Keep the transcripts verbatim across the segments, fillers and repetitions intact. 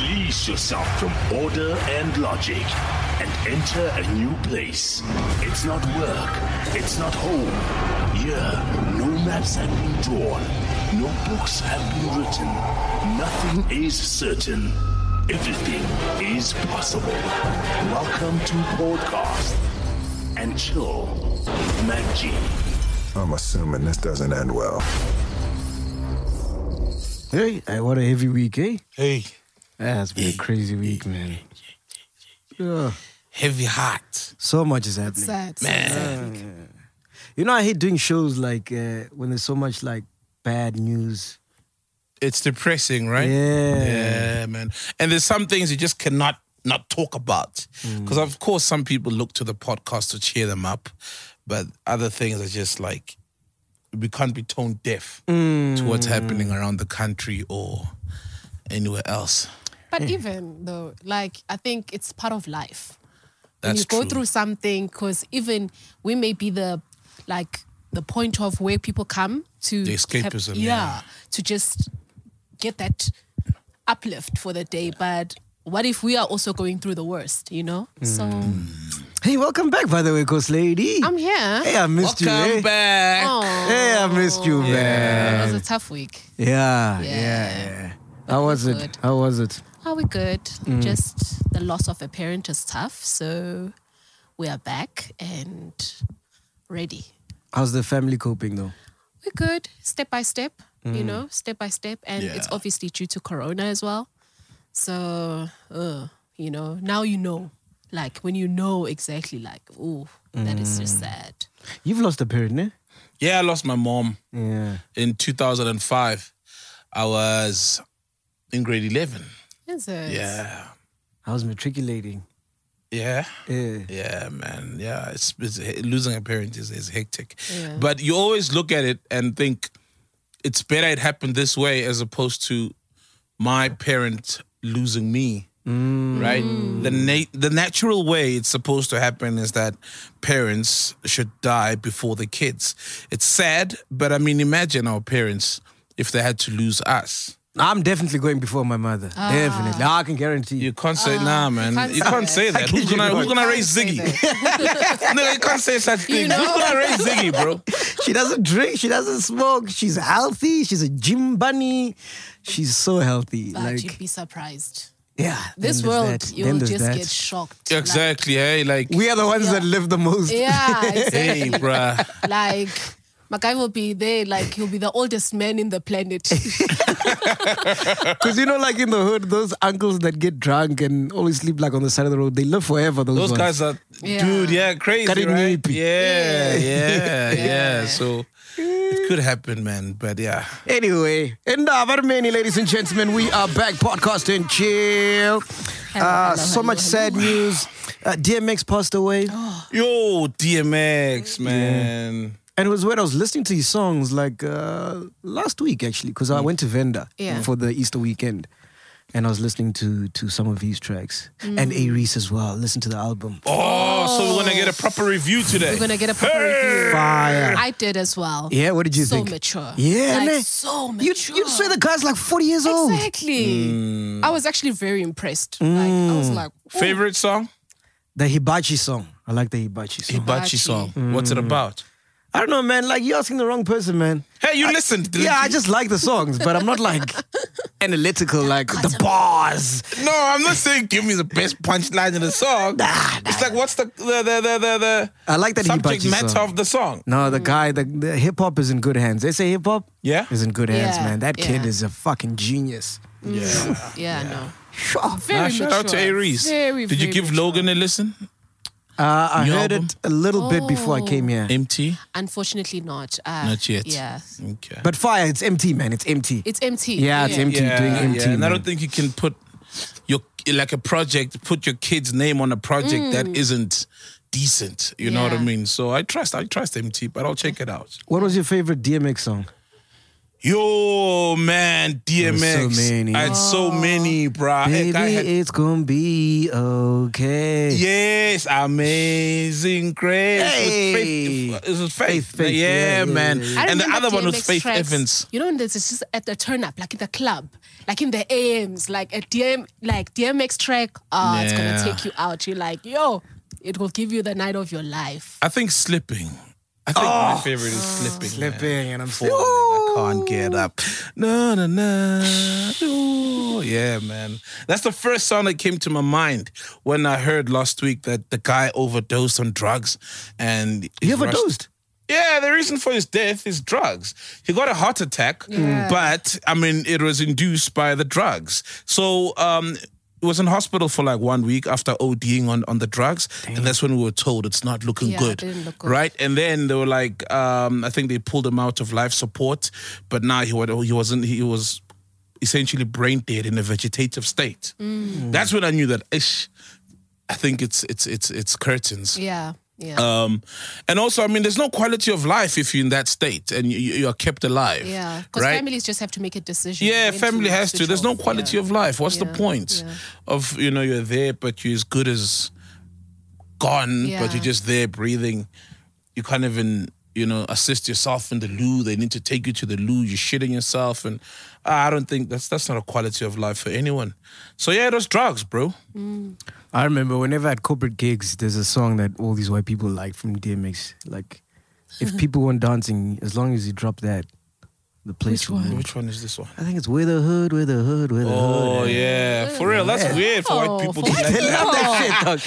Release yourself from order and logic and enter a new place. It's not work. It's not home. Here, no maps have been drawn. No books have been written. Nothing is certain. Everything is possible. Welcome to Podcast and Chill. Mac G. I'm assuming this doesn't end well. Hey, hey, what a heavy week, eh? Hey. That's been a crazy week, man. Yeah. Heavy heart. So much is happening. Sad. Man. You know, I hate doing shows like uh, when there's so much like bad news. It's depressing, right? Yeah. Yeah, man. And there's some things you just cannot not talk about. Because, of course, some people look to the podcast to cheer them up. But other things are just like, we can't be tone deaf Mm. to what's happening around the country or anywhere else. But even though, like, I think it's part of life. When That's you go true. through something, because even we may be the, like, the point of where people come to... The escapism, have- yeah. to just get that uplift for the day. But what if we are also going through the worst, you know? So, Hey, welcome back, by the way, Coast Lady. I'm here. Hey, I missed Welcome you. eh? back. Oh, Hey, I missed you, it man. was a tough week. Yeah, yeah, Yeah. yeah. How was we're it? good. How was it? Are we good? Mm. Just the loss of a parent is tough. So we are back and ready. How's the family coping, though? We're good, step by step, you Mm. know, step by step. And it's Yeah. obviously due to Corona as well. So, uh, you know, now you know. Like, when you know exactly, like, ooh, that is Mm. just sad. You've lost a parent, eh? Yeah, I lost my mom Yeah. in two thousand five. I was in grade eleven. Is it? Yeah. How's matriculating? Yeah. Yeah. Yeah, man. Yeah, it's, it's losing a parent is, is hectic. Yeah. But you always look at it and think it's better it happened this way as opposed to my parent losing me. Right? The na- the natural way it's supposed to happen is that parents should die before the kids. It's sad, but I mean, imagine our parents if they had to lose us. I'm definitely going before my mother. Definitely. I can guarantee You you. can't say, nah, man. can't You say can't that. say that. Who's gonna, who's gonna raise Can't say Ziggy? No, you can't say such things. know? Who's gonna raise Ziggy, bro? She doesn't drink. She doesn't smoke. She's healthy. She's a gym bunny. She's so healthy. But like, you'd be surprised. yeah. This then there's world, that. Then you'll there's just that. get shocked. Exactly, hey? Like, We are the ones Yeah. that live the most. Like, yeah, exactly. hey, bruh. Like, Makai will be there, like, he'll be the oldest man in the planet. Because you know, like in the hood, those uncles that get drunk and always sleep like on the side of the road, they live forever. Those, Those ones. guys are, Yeah. dude, yeah, crazy, Cutting right? nippy. Yeah, yeah, yeah, Yeah. So it could happen, man. But yeah. Anyway, and uh, many ladies and gentlemen, we are back podcasting chill. Hello, Uh, hello, so hello, much hello. sad news. Uh, D M X passed away. Yo, D M X, man. And it was when I was listening to his songs like uh, last week, actually, because I went to Venda Yeah. for the Easter weekend. And I was listening to to some of his tracks. And Aries as well. Listen to the album. Oh, so we're gonna get a proper review today. We're going to get a proper review. Fire. I did as well. Yeah, what did you so think? mature. Yeah, like, ne? so You, mature. you'd say the guy's like forty years old. Exactly. I was actually very impressed. Like, I was like, ooh. Favorite song? The Hibachi song. I like the Hibachi song. Hibachi song. What's it about? I don't know, man. Like, you're asking the wrong person, man. Hey, you listened. didn't Yeah, I you? just like the songs, but I'm not like analytical, like the bars. No, I'm not saying give me the best punchline in the song. Nah, It's like what's the the the the the, the I like that subject Hibachi matter song. of the song? No, the guy, the, the hip hop is in good hands. They say hip hop Yeah. is in good hands, Yeah, man. That kid yeah. is a fucking genius. Yeah. Yeah, no. Sure. Very Nah, shout mature. out to Aries. Very, Did you very give mature. Logan a listen? Uh, I New heard album? it a little bit before I came here. Empty? Unfortunately not. Uh, Not yet. Yeah. Okay. But fire, it's empty, man. It's empty. It's empty. Yeah, it's empty. yeah, doing empty, yeah. And I man. don't think you can put your like a project, put your kid's name on a project that isn't decent. You know what I Yeah. mean? So I trust, I trust M T, but I'll check it out. What was your favorite D M X song? Yo, man, D M X. There was so many. I had so many, bruh. Baby, Heck, I had- it's gonna be okay. Yes, Amazing Grace. Hey. With Faith. It was Faith. Faith, Faith, Yeah, yeah, yeah, man. yeah, yeah. I And the remember other one was D M X Faith tracks, Evans. You know, when this is just at the turn up, like in the club, like in the A Ms, like a D M, like D M X track. Ah, it's Yeah. gonna take you out. You're like, yo, it will give you the night of your life. I think Slipping. I think my favorite is Slipping. man. Slipping, and I'm Falling, I can't get up. No, no, no. Ooh. Yeah, man. That's the first song that came to my mind when I heard last week that the guy overdosed on drugs and He is rushed- overdosed. Yeah, the reason for his death is drugs. He got a heart attack, Yeah. but I mean, it was induced by the drugs. So um, he was in hospital for like one week after ODing on, on the drugs, and that's when we were told it's not looking Yeah, good, it didn't look good. right? And then they were like, um, I think they pulled him out of life support, but now he wa- he wasn't. He was essentially brain dead in a vegetative state. Mm. That's when I knew that. Ish, I think it's it's it's it's curtains. Yeah, yeah, Um, and also, I mean, there's no quality of life if you're in that state and you, you are kept alive. yeah. Because right? families just have to make a decision. Yeah, when family has switch to. There's no off. quality Yeah. of life. What's the Yeah, point yeah. of, you know, you're there, but you're as good as gone, Yeah. but you're just there breathing. You can't even, you know, assist yourself in the loo. They need to take you to the loo. You're shitting yourself. And I don't think that's that's not a quality of life for anyone. So, yeah, those drugs, bro. I remember whenever at corporate gigs, there's a song that all these white people like from D M X. Like, if people weren't dancing, as long as you drop that, the place. Which will one? move. Which one is this one? I think it's with the hood, with the hood, with the Oh, hood. yeah. For real, that's weird for white Oh, people for to white like people. that.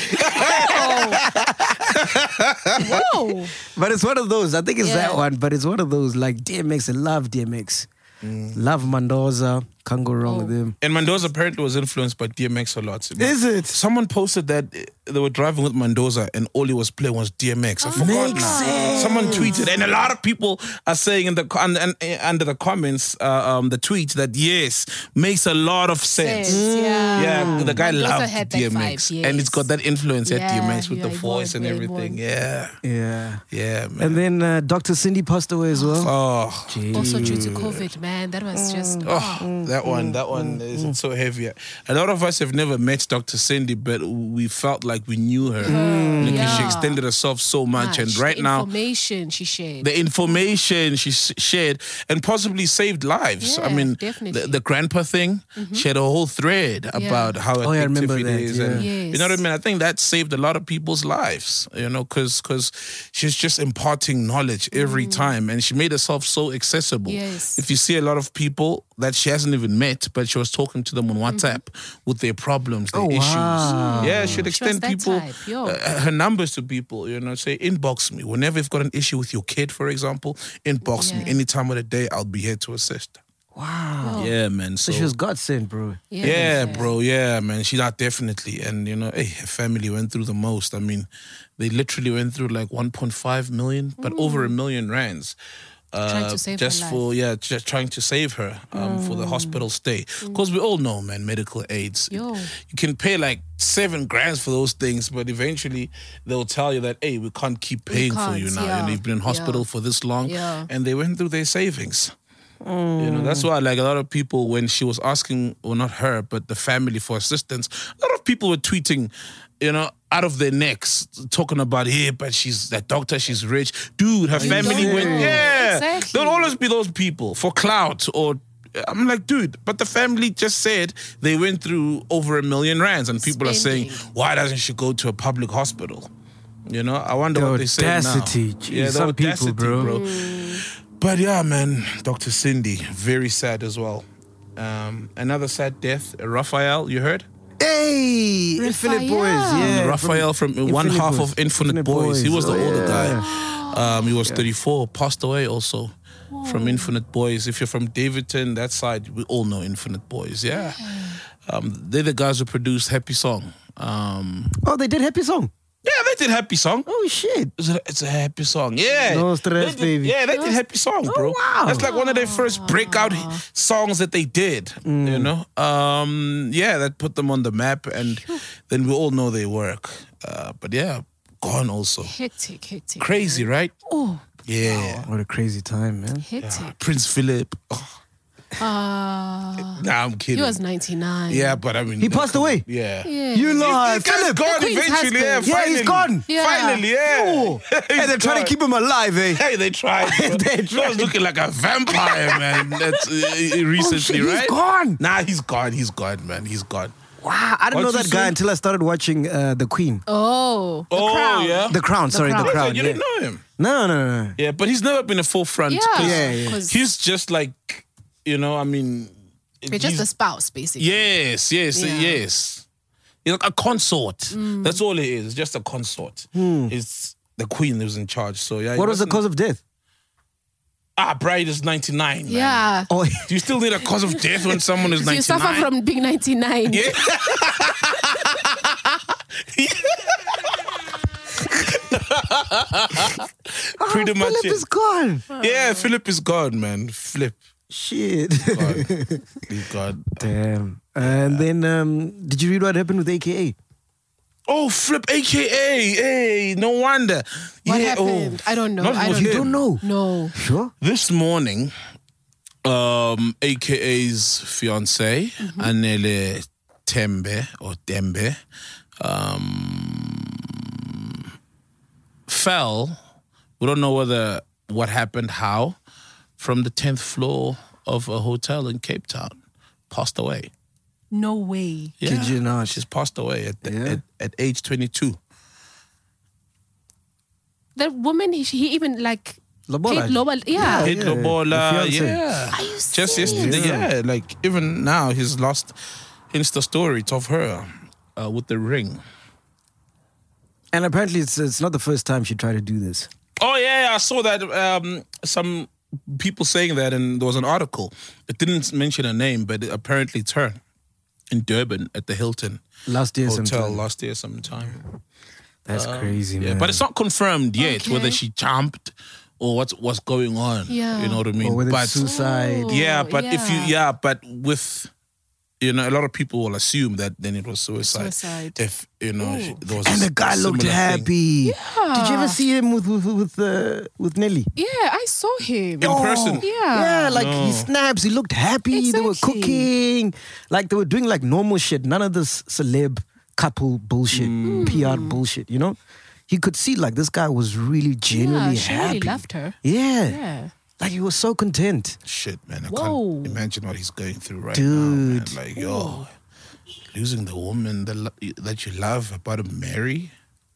Whoa. But it's one of those. I think it's Yeah. that one. But it's one of those like D M X. I love D M X. Love Mendoza. Can't go wrong Oh. with him. And Mendoza apparently was influenced by D M X a lot. Is it? Someone posted that they were driving with Mendoza and all he was playing was D M X. I forgot Makes now. sense. Someone tweeted, and a lot of people are saying in the and, and, under the comments, uh, um, the tweet that yes, makes a lot of sense. Sense, yeah. Yeah, the guy Mendoza loved had that D M X, vibe, and it's got that influence at Yeah, D M X with yeah, the it voice was and very everything. much. Yeah, Yeah. yeah, man. And then uh, Doctor Cindy passed away as well. oh, Also due to COVID, man. That was just. Oh, that one, that one is so heavy. A lot of us have never met Doctor Cindy, but we felt like we knew her because yeah. she extended herself so much. And much. right The now, information she shared. the information she s- shared and possibly saved lives. I Yeah, mean, definitely. the, the grandpa thing, she had a whole thread about how Oh, yeah, I addictive remember it that, is. And, yeah. you know what I mean? I think that saved a lot of people's lives, you know, because she's just imparting knowledge every time. And she made herself so accessible. Yes. If you see a lot of people that she hasn't even met, but she was talking to them on WhatsApp with their problems, their Oh, issues. wow. Yeah, she'd She was extend that people, type, yo. uh, her numbers to people, you know, say, inbox me. Whenever you've got an issue with your kid, for example, inbox me. Yeah. Any time of the day, I'll be here to assist. Wow. Yeah, man. So, So she was God sent, bro. yeah, bro. Yeah, man. She not definitely. And, you know, hey, her family went through the most. I mean, they literally went through like one point five million, but over a million rands. Uh, Trying to save her just life. for yeah, just trying to save her um, for the hospital stay. Because we all know, man, medical aids. Yo. You can pay like seven grand for those things, but eventually they'll tell you that, hey, we can't keep paying for you can't, now. yeah. And you've been in hospital Yeah. for this long, Yeah. and they went through their savings. You know, that's why like a lot of people, when she was asking, well, not her, but the family for assistance, a lot of people were tweeting, you know, out of their necks, talking about, hey, but she's that doctor, she's rich. Dude, her family know. went, yeah. Exactly. There'll always be those people for clout or I'm like, dude, but the family just said they went through over a million rands and people are saying, Spending. why doesn't she go to a public hospital? You know, I wonder The what they say now. audacity. Jeez, Yeah, the some people, audacity, bro. But yeah, man, Doctor Cindy, very sad as well. Um, another sad death, Raphael, you heard? Hey, Infinite Raphael. Boys. Yeah. Raphael from, one Infinite half Boys. of Infinite, Infinite Boys. He Boys. was the Oh, older yeah. guy. Um, he was thirty-four, passed away also from Infinite Boys. If you're from Davidton, that side, we all know Infinite Boys, yeah. Um, they're the guys who produced Happy Song. Um, Oh, they did Happy Song. yeah, they did Happy Song. Oh, shit. It's a, it's a happy song. Yeah. No stress, They did- baby. Yeah, they did Happy Song, bro. wow. That's like one of their first breakout songs that they did, you know? Um, yeah, that put them on the map, and then we all know they work. Uh, but yeah, gone also. Hectic, hectic. Crazy, right? Oh, Yeah. What a crazy time, man. Hectic. Prince Philip. Oh, Uh, nah, I'm kidding. he was ninety-nine. Yeah, but I mean. He passed away. Yeah. Yeah. You lie. He guy's Philip. gone Queen's eventually. Yeah, husband. Yeah, finally. he's gone. Yeah. Finally, yeah. Oh. Hey, they're trying to keep him alive, eh? Hey, they tried. bro. They He tried. was looking like a vampire, man. That's uh, recently, Oh, shit, right? he's gone. Nah, he's gone. He's gone, man. He's gone. Wow, I didn't What's know his that guy name? until I started watching uh, The Queen. Oh, the Oh, crown. yeah? The Crown, sorry, Crown. The Crown. You yeah. didn't know him. No, no, no, no. Yeah, but he's never been a forefront. Yeah. 'cause Yeah, yeah. 'Cause He's just like, you know, I mean. You're just he's- a spouse, basically. Yes, yes, Yeah. yes. He's like a consort. Mm. That's all it is. It's just a consort. It's the queen who's in charge. So yeah. he What was the wasn't- cause of death? Ah, Bride is ninety-nine. Man. Yeah. Oh, Do you still need a cause of death when someone is So you ninety-nine? suffer from being ninety-nine. Yeah. Pretty much Philip it. is gone. Yeah, Philip is gone, man. Flip. Shit. God. He's gone. Damn. And then, um, did you read what happened with A K A? Oh, Flip, A K A. Hey, no wonder. What yeah, happened? Oh. I don't know. Not I with don't You him. don't know? No. Sure. This morning, um, A K A's fiance, Mm-hmm. Anele Tembe or Dembe, um, fell. We don't know whether what happened, how, from the tenth floor of a hotel in Cape Town. Passed away. No way. Yeah. Kid you not. She's passed away at, the, Yeah. at, at age twenty-two. The woman, he, he even like Lobola. paid Lobola. Yeah. Hit yeah, Lobola, the fiancé. yeah. Are you Just serious? yesterday, Yeah. yeah. Like even now, his last Insta story of her uh, with the ring. And apparently it's it's not the first time she tried to do this. Oh yeah, I saw that. Um, some people saying that, and there was an article. It didn't mention a name, but it, apparently it's her in Durban at the Hilton Last year Hotel sometime. last year sometime. That's crazy, Yeah, man. but it's not confirmed yet Okay. whether she jumped or what's what's going on. Yeah. You know what I mean? Or whether but it's suicide. Oh, yeah, but if you yeah. yeah, but with you know, a lot of people will assume that then it was suicide. Suicide. If you know, Ooh. there was And a the guy similar looked thing. happy. Did you ever see him with with with uh, with Nelly? Yeah, I saw him. In person. Yeah. Yeah, like No. he snaps. He looked happy. They were Exactly. cooking. Like they were doing like normal shit. None of this celeb couple bullshit, Mm. P R bullshit. You know, he could see like this guy was really genuinely yeah, she happy. really loved her. Yeah. Yeah. Like he was so content. Shit, man, I Whoa. can't imagine what he's going through right Dude. now, man. Like, yo, losing the woman that lo- that you love, about to marry,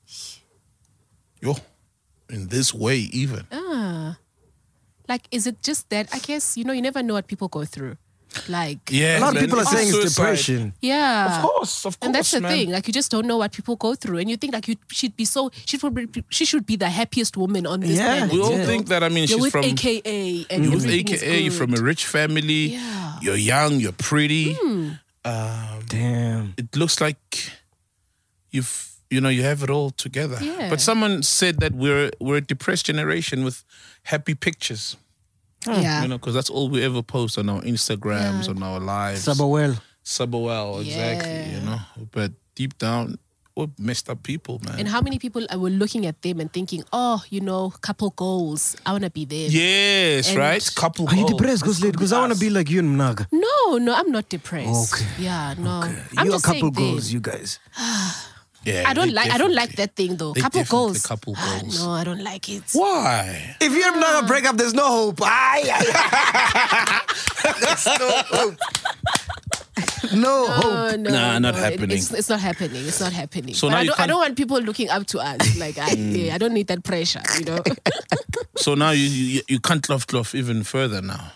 yo, in this way, even. Ah. Like, is it just that? I guess, you know, you never know what people go through. Like, Yeah, A lot of man, people are saying it's suicide. depression. yeah. Of course, of course, And that's the man. thing. Like, you just don't know what people go through. And you think, like, you should be so, she should be, she should be the happiest woman on this Yeah. planet. We all you know? think that. I mean, You're she's with from A K A and you're with everything is A K A. You're good. from a rich family. Yeah. You're young. You're pretty. Hmm. Um, Damn. it looks like you've you know you have it all together. Yeah. But someone said that we're we're a depressed generation with happy pictures. Yeah. You know, because that's all we ever post on our Instagrams, Yeah. on our lives. Sabawell. Sabawell, exactly. Yeah. You know, but deep down, we're messed up people, man. And how many people were looking at them and thinking, oh, you know, couple goals. I want to be there. yes, And- right. Couple. Are you goals. depressed, This could Because I want to us. be like you and Mnaga. No, no, I'm not depressed. Okay. Yeah, no. Okay. I'm you are just couple saying goals, them. you guys. Yeah, I don't they like I don't like definitely- that thing though. they Couple definitely goals. couple Ah, goals. no, I don't like it. Why? If you and Mnaga break up, there's no hope. Aye, aye, aye. There's no hope. No hope. Oh, no, Nah, not no, it- happening. It's, it's not happening. It's not happening. So But now I you don't, I can't- don't want people looking up to us. Like I, yeah, I don't need that pressure. You know. So now you you, you can't love cloth even further now.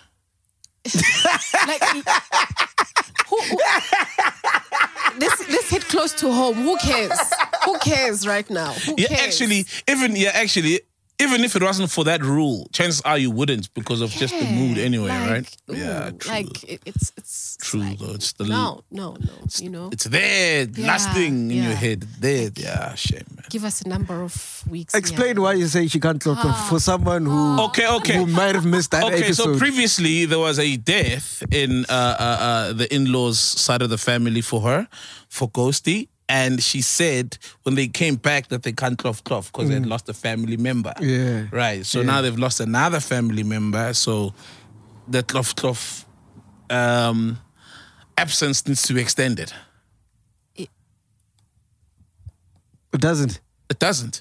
like who, who, this this hit close to home. Who cares? Who cares right now? Who Yeah, cares? actually, even yeah, actually, even if it wasn't for that rule, chances are you wouldn't because of just the mood anyway, like, right? ooh, Yeah, true. Like it, it's it's True, like, though. It's the no, no, no. You know, It's there, last Yeah, thing in your yeah. head. There, yeah, shame, man. give us a number of weeks. Explain yeah. why you say she can't talk Ah. for someone who Okay, okay. who might have missed that Okay, episode. so previously there was a death in uh, uh, uh, the in-laws side of the family for her, for Ghosty. And she said when they came back that they can't cloth cloth because they had lost a family member. Yeah. Right. So Yeah. now they've lost another family member. So the cloth cloth um, absence needs to be extended. It doesn't. It doesn't.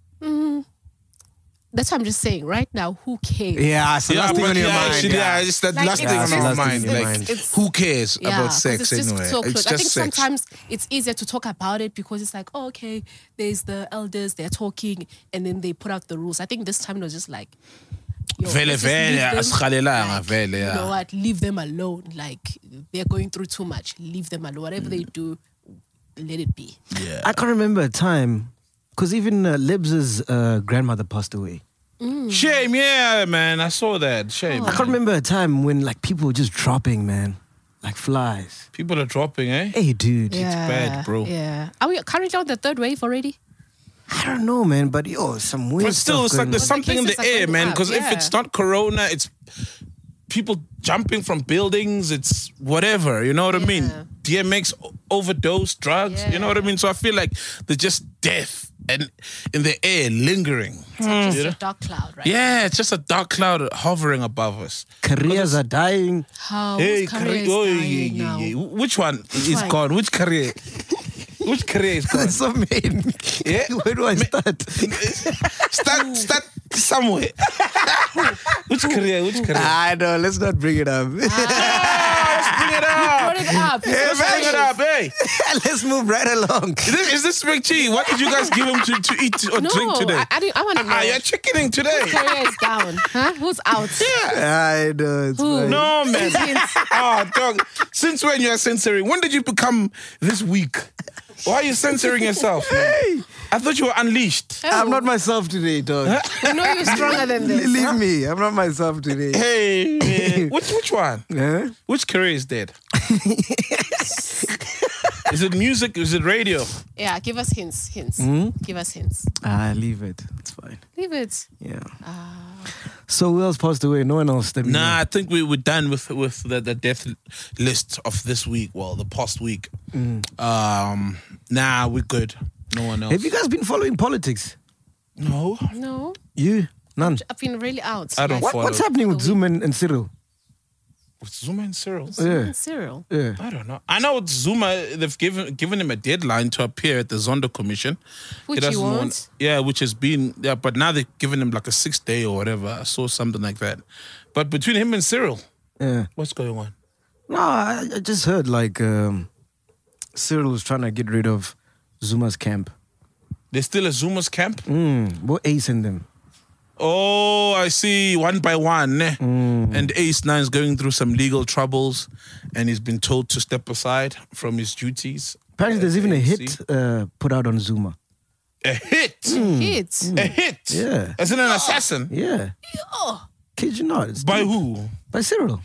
That's what I'm just saying. Right now, who cares? Yeah, it's the last thing but on your yeah, mind. actually, yeah, yeah. it's that Like, last it's thing on just- our Last thing mind. on your Like, mind. It's- who cares Yeah, about 'cause sex it's just anyway? so It's close. just I think sex. sometimes it's easier to talk about it because it's like, oh, okay, there's the elders, they're talking, and then they put out the rules. I think this time it was just like, yo, Vele, let's just vele, leave them, asikhalelanga, like, vele, You yeah. know what? Leave them alone. Like they're going through too much. Leave them alone. Whatever they do, let it be. Yeah. I can't remember a time, because even uh, Libs's uh, grandmother passed away. Shame, yeah, man. I saw that. Shame. I can't remember a time when like people were just dropping, man, like flies. People are dropping, eh? Hey, dude. Yeah, bad, bro. Yeah. Are we currently on the third wave already? I don't know, man, but yo, some weird But still, stuff it's like going there's on. something in cases the are air, going man. up, Because if yeah. it's not corona, it's people jumping from buildings. It's whatever. You know what I mean? Yeah. D M X o- overdose, drugs. You know what I mean? So I feel like there's just death and in the air lingering. It's like just You know? a dark cloud, right? Yeah, it's just a dark cloud hovering above us. Careers are dying. How Hey, whose career career, is oh, yeah, dying yeah, now? yeah. Which one is one? gone? Which career? Which career is gone? So man, Yeah. where do I start? Start, start somewhere. Which career? Which career? I know. Let's not bring it up. Let's bring it up. Put it up. Let's bring it up, hey. Let's move right along. Is this, is this Big G? What did you guys give him to, to eat or No, drink today? I, I, didn't- I want to know. Ah, you're chickening today. Whose career is down? Huh? Who's out? I know. It's Who? fine. No, man. Oh, dog. Since when you're censoring? When did you become this weak? Why are you censoring yourself, man? I thought you were unleashed. I'm not myself today, dog. I know you're stronger than this. Leave me. I'm not myself today. Hey, man. which, which one? Huh? Which career is dead? Is it music? Is it radio? Yeah, give us hints. Hints. Hmm? Give us hints. Ah, leave it. It's fine. Leave it. Yeah. So who else passed away? No one else. That we know. Nah, I think we were done with with the, the death list of this week. Well, the past week. Um, nah, we're good. No one else. Have you guys been following politics? No, No, You? None. I've been really out. I don't Like, What, follow. what's happening with Zuma and, and Cyril? with Zuma and Cyril. Yeah. Cyril. Yeah. I don't know. I know with Zuma, they've given given him a deadline to appear at the Zondo Commission. Which doesn't he won't. yeah, which has been yeah, but now they've given him like a six day or whatever. I saw something like that. But between him and Cyril, Yeah. what's going on? No, I, I just heard like um, Cyril was trying to get rid of Zuma's camp. There's still a Zuma's camp. Mm, what Ace in them? Oh, I see. One by one. eh? And Ace Nine's going through some legal troubles and he's been told to step aside from his duties. Apparently, there's even a A N C. hit uh, put out on Zuma. A hit. Kids. A hit. Yeah. As in an assassin. Yeah. Kid you not? It's By who? by Cyril.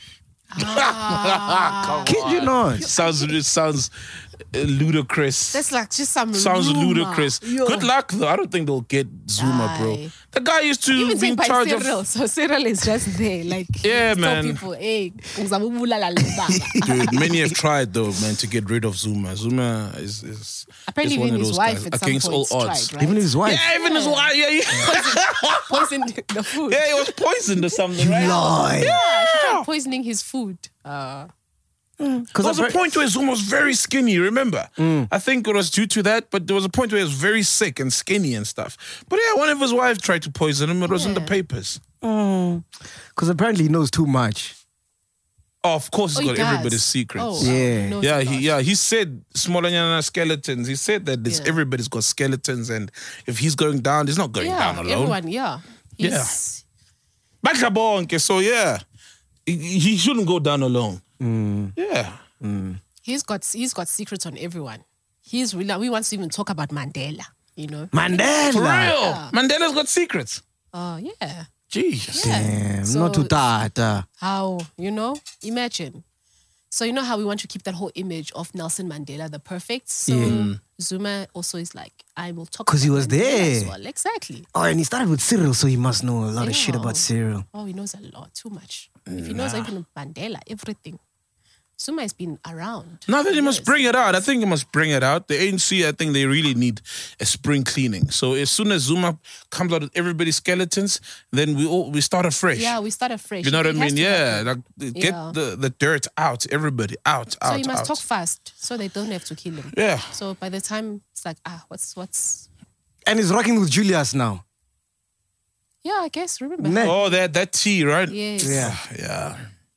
Ah. Kid you not? Sounds it sounds uh, ludicrous. That's like just some Sounds rumor. ludicrous. Yo. Good luck though. I don't think they'll get Zuma, bro. Aye. The guy used to Even be saying in by charge Cyril, of. so Cyril is just there, like Yeah, tell man. people, hey, uzabubulala le baba." Dude, many have tried though, man, to get rid of Zuma. Zuma is is Apparently, is one even of his those wife guys at some against all point odds. tried, right? Even his wife. Yeah, even his wife. Yeah, yeah. poisoned the food. Yeah, he was poisoned or something, right? Lie. Yeah, she tried poisoning his food. Uh, There was a point where Zuma was very skinny, remember? Mm. I think it was due to that, but there was a point where he was very sick and skinny and stuff. But yeah, one of his wives tried to poison him. It was in the Yeah. papers. Because apparently he knows too much. Oh, of course, oh, he's he got does. everybody's secrets. Oh, Yeah. no, Yeah, it's he not. yeah he said Smolanyana skeletons. He said that this, Yeah. everybody's got skeletons, and if he's going down, he's not going Yeah, down alone. everyone, yeah. Yeah. He's- Bakabonke, so yeah, he, he shouldn't go down alone. Mm. Yeah, He's got he's got secrets on everyone. He's really. We want to even talk about Mandela. You know. Mandela. for real. Yeah. Mandela's got secrets. Oh yeah. Jesus. Yeah. Damn, So- not too tata. How, you know? Imagine. So you know how we want to keep that whole image of Nelson Mandela, the perfect. So Yeah. Zuma also is like, I will talk 'Cause he about was Mandela there. as well. Exactly. Oh, and he started with Cyril, so he must know a lot of shit Yeah. about Cyril. Oh, he knows a lot, too much. If he knows even Mandela, everything. Zuma has been around. No, then he must Yes. bring it out. I think he must bring it out. The A N C, I think they really need a spring cleaning. So as soon as Zuma comes out with everybody's skeletons, then we all we start afresh. Yeah, we start afresh. You know what I It has mean? to Yeah, happen. like get Yeah. the, the dirt out, everybody out, So out, you must out. talk fast so they don't have to kill him. Yeah. So by the time it's like, ah, what's what's And he's rocking with Julius now. yeah, I guess remember. Ne- Oh, that that tea, right? Yes. Yeah. Yeah.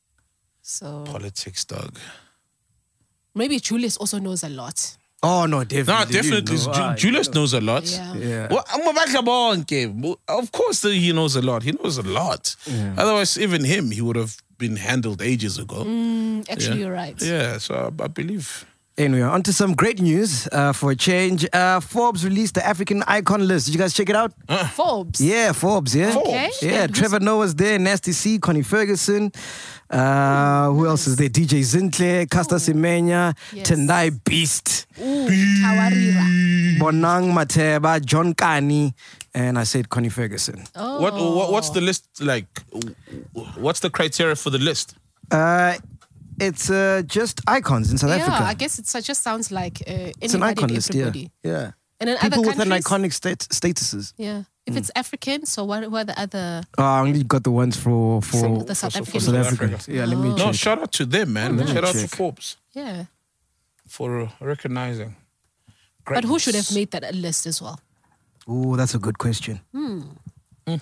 So Politics, dog. maybe Julius also knows a lot. Oh, no, definitely. No, definitely. You know, Ju- ah, Julius you know. knows a lot. Yeah. Yeah. Well, I'm a bonke. Of course, he knows a lot. He knows a lot. Otherwise, even him, he would have been handled ages ago. Mm, actually, Yeah. you're right. Yeah, so I, I believe. Anyway, on to some great news uh, for a change. Uh, Forbes released the African icon list. Did you guys check it out? Forbes. Yeah, Forbes, yeah. Okay. Yeah, And who's- Trevor Noah's there, Nasty C, Connie Ferguson. Uh, who else is there? D J Zintle, Casta Semenya, Yes. Tendai Beast, Ooh, Tawarira. Bonang Mateba, John Kani, and I said Connie Ferguson. Oh. What, what What's the list like? What's the criteria for the list? Uh, it's uh, just icons in South Yeah, Africa. I guess it just sounds like uh, It's an anybody icon and list, yeah. everybody. Yeah. And in People other with an countries, iconic stat- statuses. yeah. If it's African, so what, what are the other? Oh, I only got the ones for for, Some- the South for African South ones. Africans. Yeah, let me Oh. check. No, shout out to them, man. Let me Shout out check. to Forbes Yeah. for uh, recognizing. But who should have greatness. made that list as well? Oh, that's a good question. You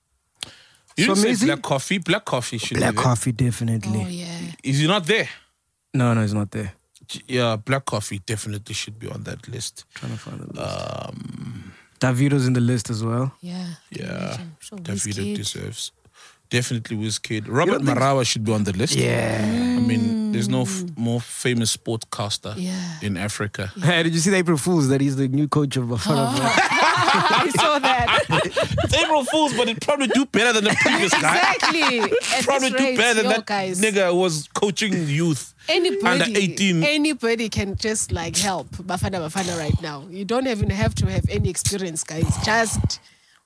So didn't say Maisie? black coffee. Black coffee should Black be there. coffee, definitely. Oh yeah. Is he not there? No, no, it's not there. Yeah, black coffee definitely should be on that list. Trying to find the list. Um, Davido's in the list as well. Yeah. yeah, Sure, Davido Wizkid. deserves. Definitely Wizkid. Robert don't think- Marawa should be on the list. Yeah. I mean, there's no f- more famous sportcaster Yeah. in Africa. Hey, did you see the April Fools that he's the new coach of Bafana? I saw that. It's April Fools, but it probably do better than the previous guy. Exactly. At Probably this do rate, better than yo, that guys. nigga who was coaching youth. Anybody, under eighteen. anybody can just like help Bafana Bafana right now. You don't even have to have any experience, guys. Just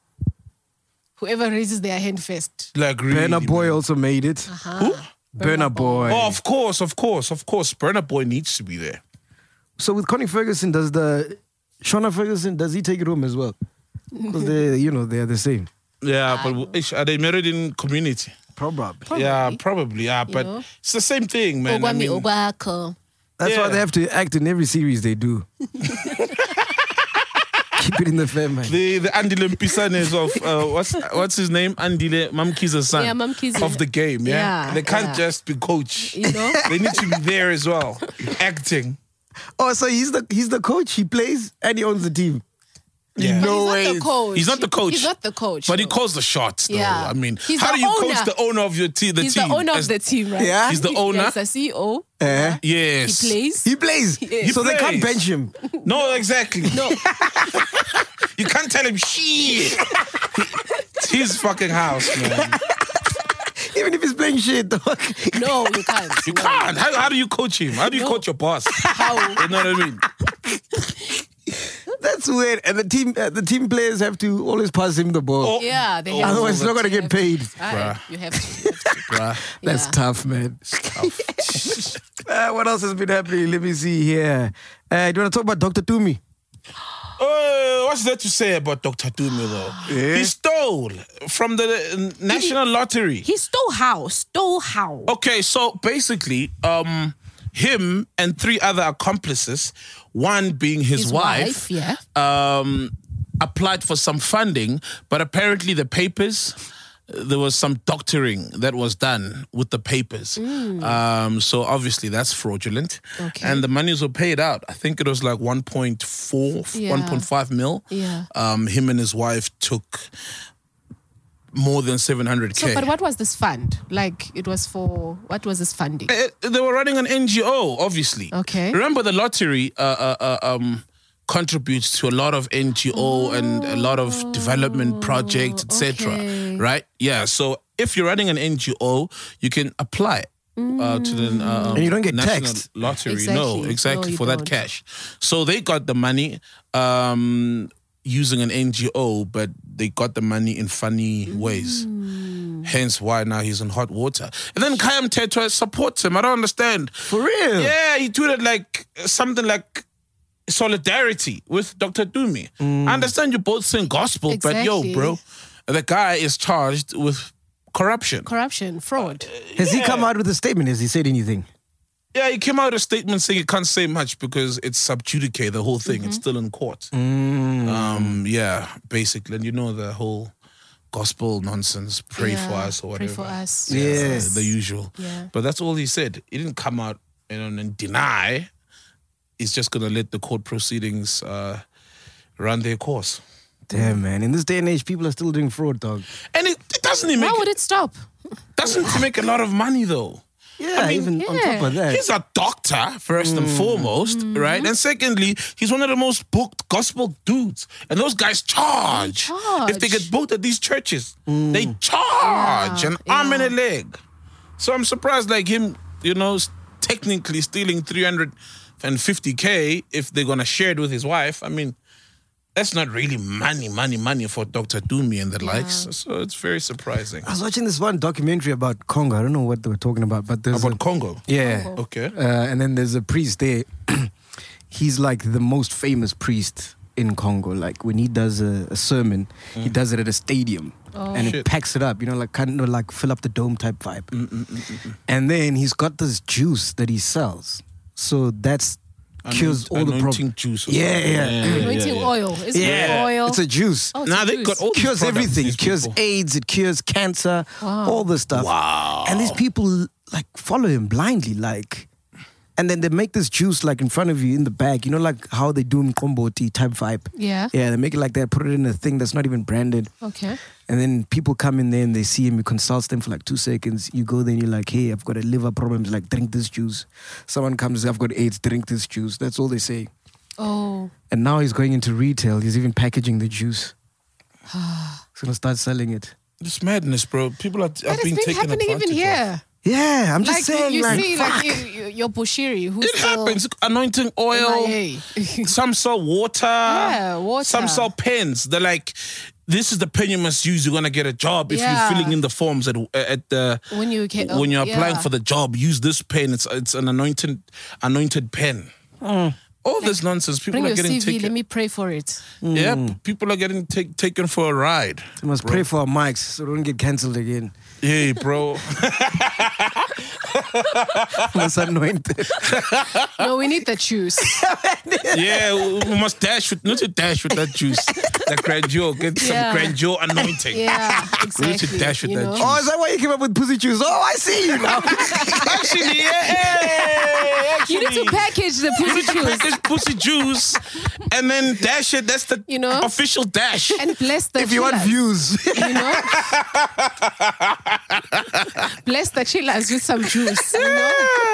whoever raises their hand first. Like really. Burner Boy also made it. Who? Burner Boy. Oh, of course, of course, of course. Burner Boy needs to be there. So with Connie Ferguson, does the Shona Ferguson, does he take it home as well? Because they, you know, they're the same. Yeah, but ish, are they married in community? Probably. Yeah, probably. Yeah, but know? it's the same thing, man. I Ogwami mean, Obako. That's why Yeah. they have to act in every series they do. Keep it in the family. the the Andile Mpisanes of uh, what's what's his name? Andile Mamkiza's son. Yeah, Mamkiza. of the game. Yeah, Yeah, they can't yeah. just be coach. You know? They need to be there as well, acting. Oh, so he's the he's the coach. He plays and he owns the team. Yeah. But No he's way. not the coach. He's not the coach. He's not the coach. But he no. calls the shots, though. Yeah. I mean, He's how the do you owner. coach the owner of your team? The He's team the owner As- of the team, right? Yeah? He's the owner? Yes, the C E O. Eh? Yes. He plays. He plays. He so they can't plays. bench him. No, exactly. No, You can't tell him shit. It's his fucking house, man. Even if he's playing shit, dog. no, you can't. You No. can't. How, how do you coach him? How do you No. coach your boss? How? You know what I mean? That's weird. And the team uh, the team players have to always pass him the ball. Oh, Yeah, they have Otherwise, to. he's not going to You get have paid. to. Aye, Bruh. you have to. You have to. Bruh. That's Yeah. tough, man. Uh, what else has been happening? Let me see here. Uh, do you want to talk about Doctor Tumi? Uh, what's there to say about Doctor Dumi, though? Yeah. He stole from the uh, National Lottery. He stole how? Stole how? Okay, so basically, um, him and three other accomplices, one being his, His wife, wife, yeah. um, applied for some funding, but apparently the papers, there was some doctoring that was done with the papers. Um, so obviously that's fraudulent. Okay. And the monies were paid out. I think it was like one point four, Yeah. one point five mil. Yeah. Um, him and his wife took more than seven hundred K. So, but what was this fund? Like, it was for, what was this funding? Eh, they were running an N G O, obviously. Okay. Remember the lottery uh, uh, uh, um, contributes to a lot of N G O and a lot of development projects, et cetera. okay. Right? Yeah. So if you're running an N G O, you can apply. Uh, to the uh, And you don't get National taxed. Lottery, Exactly. no, exactly No, you for that don't. cash. So they got the money. Um, using an N G O, but they got the money in funny Mm. ways. Hence why now he's in hot water. And then Kayam Tetwa supports him. I don't understand. For real? Yeah, he tweeted like something like solidarity with Doctor Dumi. I understand you both sing gospel, but yo, Exactly. bro, the guy is charged with corruption. Corruption, fraud. Has he Yeah. come out with a statement? Has he said anything? Yeah, he came out with a statement saying he can't say much because it's sub judice, the whole thing. It's still in court. Mm. Um, yeah, basically. And you know the whole gospel nonsense, pray Yeah, for us or pray whatever. for us. Yeah. Yes. The usual. Yeah. But that's all he said. He didn't come out you know, and deny. He's just going to let the court proceedings uh, run their course. Damn, man. In this day and age, people are still doing fraud, dog. And it, it doesn't he make Why would it stop? doesn't he make a lot of money though. Yeah, I mean, even on yeah. top of that. He's a doctor, first and foremost, Mm-hmm. right? And secondly, he's one of the most booked gospel dudes. And those guys charge. They If they charge. get booked at these churches, they charge Yeah, an arm yeah. and a leg. So I'm surprised, like him, you know, s- technically stealing three hundred fifty K if they're going to share it with his wife. I mean, that's not really money, money, money for Doctor Dumi and the likes. So it's very surprising. I was watching this one documentary about Congo. I don't know what they were talking about, but there's About a, Congo. yeah. Okay. Uh, and then there's a priest there. He's like the most famous priest in Congo. Like when he does a, a sermon, he does it at a stadium. And it Shit. packs it up, you know, like kind of like fill up the dome type vibe. And then he's got this juice that he sells. So that's cures all the Anointing problems. juice. Or Yeah, something. yeah. Anointing oil. Is Yeah, it oil? it's a juice. Oh, it's Now a they juice. got all these Cures products, everything. these It cures people. AIDS. It cures cancer. Wow. All this stuff. Wow. And these people like follow him blindly, like, and then they make this juice like in front of you in the bag. You know, like how they do in Komboti type vibe. Yeah. Yeah, they make it like that. Put it in a thing that's not even branded. Okay. And then people come in there and they see him. You consult them for like two seconds. You go there and you're like, hey, I've got a liver problem. He's like, drink this juice. Someone comes, I've got AIDS. Drink this juice. That's all they say. Oh. And now he's going into retail. He's even packaging the juice. He's gonna start selling it. This madness, bro. People are, are That has being been taken happening advantage even of. here. Yeah, I'm just Like saying. you like, see, fuck. like you, you, your Bushiri, who's It happens. Anointing oil. M I A. Some sell water. Yeah, water. Some sell pens. They're like, this is the pen you must use. You're gonna get a job if Yeah. you're filling in the forms at at the When you can- when you're yeah. applying for the job. Use this pen. It's it's an anointed anointed pen. All this nonsense. People Bring are your getting C V. Let taken. me pray for it. Yeah, people are getting take, taken for a ride. We must pray for our mics so we don't get cancelled again. Hey, bro. Must anoint it. No, we need the juice. Yeah, we must dash with not to dash with that juice. That grandeur, get some Yeah. grandeur anointing. Yeah, We exactly. need to dash with you that know? juice. Oh, is that why you came up with pussy juice? Oh, I see you now. Actually, yeah, hey, actually, You need to package the you pussy need to juice package pussy juice and then dash it. That's the You know? official dash. and bless the if you want chillers, views. you know? Bless the chillers with some juice, you know?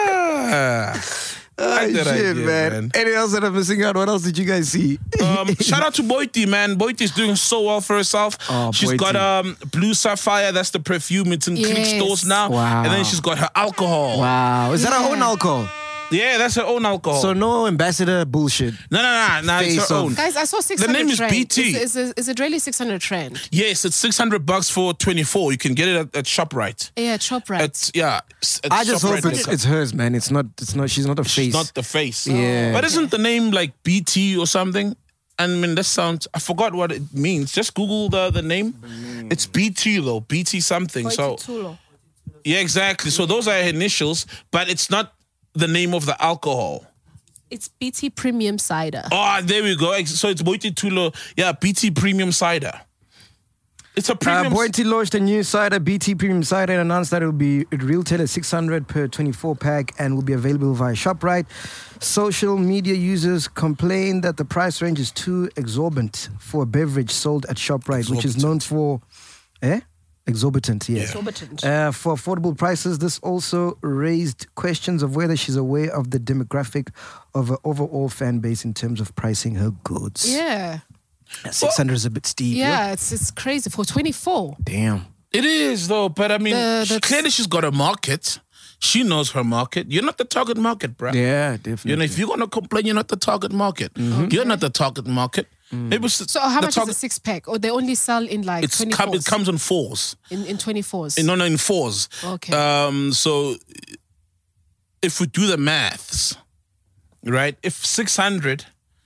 Ah, I like that Shit, idea, man. man. Anything else that I'm missing out? What else did you guys see? Um, shout out to Boiti, man. Boiti's doing so well for herself. Oh, she's Boiti. got um Blue Sapphire. That's the perfume. It's in click Yes. stores now. Wow. And then she's got her alcohol. Wow. Is that her Yeah. own alcohol? Yeah, that's her own alcohol. So no ambassador bullshit. no, no, no, no. It's Face her off. own. Guys, I saw six hundred name is trend. B T. Is, is, is it really six hundred trend? Yes, it's six hundred bucks for twenty-four. You can get it at, at ShopRite. Yeah, chop right. It's yeah. It's, it's I just ShopRite hope it's, liquor. it's hers, man. It's not. It's not. She's not a face. She's not the face. Yeah. But isn't the name like B T or something? I mean, that sounds. I forgot what it means. Just Google the the name. It's B T though. B T something. So Tulo. yeah, exactly. So those are her initials, but it's not the name of the alcohol. It's B T Premium Cider. Oh, there we go. So it's Boiti Tulo. Yeah, B T Premium Cider. It's a Uh, premium. Bointy launched a new cider, B T Premium Cider, and announced that it will be at retail at six hundred per twenty-four pack and will be available via ShopRite. Social media users complain that the price range is too exorbitant for a beverage sold at ShopRite, which is known for, eh? Exorbitant, yeah. Exorbitant. Uh, for affordable prices, this also raised questions of whether she's aware of the demographic of her overall fan base in terms of pricing her goods. Yeah. six hundred is a bit steep. Yeah, it's it's crazy. For twenty-four. Damn. It is though, but I mean, The- she- that's- clearly she's got a market. She knows her market. You're not the target market, bruh. Yeah, definitely. You know, if you're gonna complain, you're not the target market. Mm-hmm. You're not the target market. Maybe s- So how the much target- is a six pack? Or they only sell in like It's twenty com- fours? it comes in fours. in, in twenty-fours. No, no, in fours. Okay. Um, so if we do the maths, right? If six hundred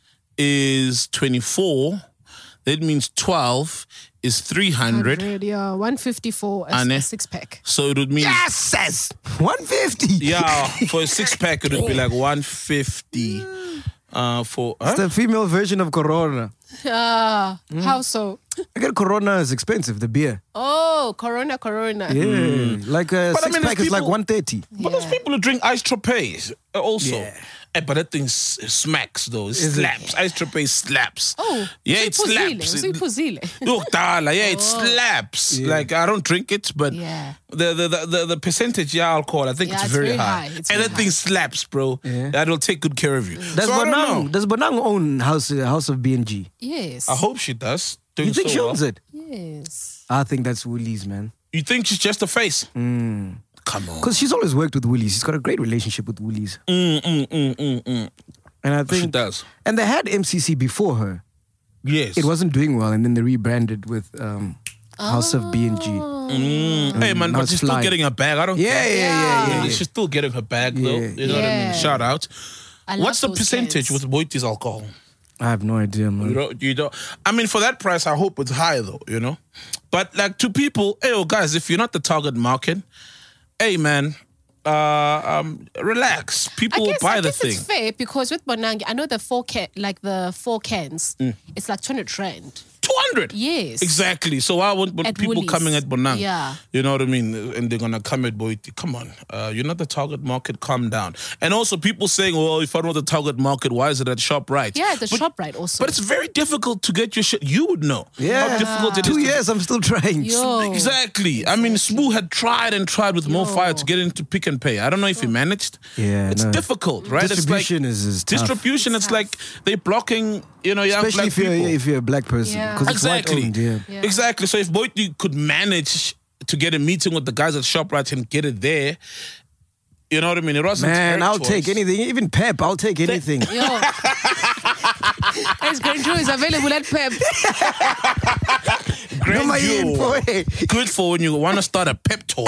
is twenty-four, that means twelve is three hundred. one hundred, yeah, one fifty-four as Ane. a six pack. So it would mean Yes, says one fifty. yeah, for a six pack it would be like one fifty. Uh, for huh? It's the female version of Corona. Ah, Hmm. how so? I get Corona is expensive, the beer. Oh, Corona, Corona. Yeah, like a But I six mean, pack there's is like people- one thirty. But there's Yeah. people who drink ice trapeze also. Yeah. Eh, but that thing s- smacks though. It Is it? slaps. Ice trapeze slaps. Oh, yeah, it usuyiphuzile, slaps. usuyiphuzile. Look, Dala, yeah, it slaps. Like I don't drink it, but Yeah. the, the the the the percentage yeah alcohol, I think Yeah, it's, it's very, very high. high. It's and very that thing slaps, bro. Yeah. That'll take good care of you. Does so I don't know. Bonang does Bonang own house uh, House of B and G? Yes. I hope she does. Doing You think so she well. owns it? Yes. I think that's Woolies, man. You think she's just a face? Mm. Come on. Because she's always worked with Woolies. She's got a great relationship with Woolies. Mm, mm, mm, mm, mm. And I She think does. and they had M C C before her. Yes. It wasn't doing well, and then they rebranded with um, House of B and G. Mm. Hey man, now but it's she's still flying. getting her bag. I don't Yeah, care. yeah, yeah, yeah. yeah. She's still getting her bag though. Yeah. You know what I Yeah. mean? Shout out. I love What's the those percentage cans. with Boiti's alcohol? I have no idea, man. You don't, you don't. I mean, for that price, I hope it's high though. You know, but like to people, hey, oh guys, if you're not the target market, hey man, uh, um, relax. I People will guess, buy I the guess thing. it's fair because with Bonangi, I know the four can, like the four cans, Mm. it's like two hundred rand. Two hundred. Yes. Exactly. So I want want At people Woolies. coming at Bonang. Yeah. You know what I mean? And they're gonna come at Boiti. Come on. Uh, you're not the target market. Calm down. And also people saying, well, if I don't know the target market, why is it at ShopRite? Yeah, the But- ShopRite also. But it's very difficult to get your shit. You would know Yeah. how difficult it is. Two to- years, I'm still trying. Yo. Exactly. I mean, Smooth had tried and tried with more fire to get into Pick and Pay. I don't know if he managed. Yeah, It's no. difficult, right? Distribution it's is, like, is tough. distribution. It's, It's like they're blocking, you know, young Especially black if you're people. if you're a black person, Yeah. because it's white Exactly. owned. Yeah. Yeah. Exactly. So if Boiti could manage to get a meeting with the guys at ShopRite and get it there, you know what I mean? It wasn't Man, her I'll choice. take anything. Even Pep, I'll take anything. Yo. Guys, Grand Joe is available at Pep. Grand No, my Jewel. info, eh? Good for when you want to start a pep tour.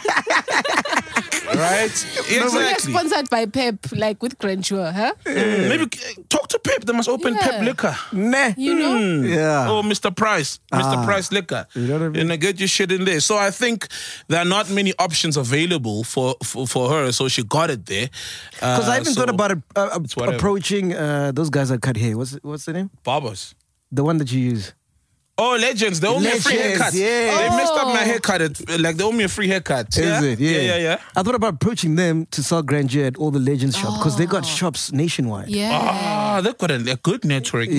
Right? We are Exactly. sponsored by Pep, like with Grand Joe, huh? Mm, Maybe uh, talk to Pep. They must open Yeah. Pep Liquor. Nah. You know? Yeah. Oh, Mister Price, Mister Ah. Price Liquor. You know what I mean? And they get your shit in there. So I think there are not many options available for for, for her. So she got it there. Because I Uh, even so thought about it, uh, whatever. approaching uh, those guys that cut hair. What's what's the name? Barbers. The one that you use. Oh, legends. They owe me a free Legends, haircut. yeah. They messed up my Oh. haircut. It, like, they owe me a free haircut. Is yeah? it? Yeah. Yeah, yeah, yeah. I thought about approaching them to sell Grandeur at all the Legends shops because they got Oh. shops nationwide. Yeah. Ah, they've got a, a good network.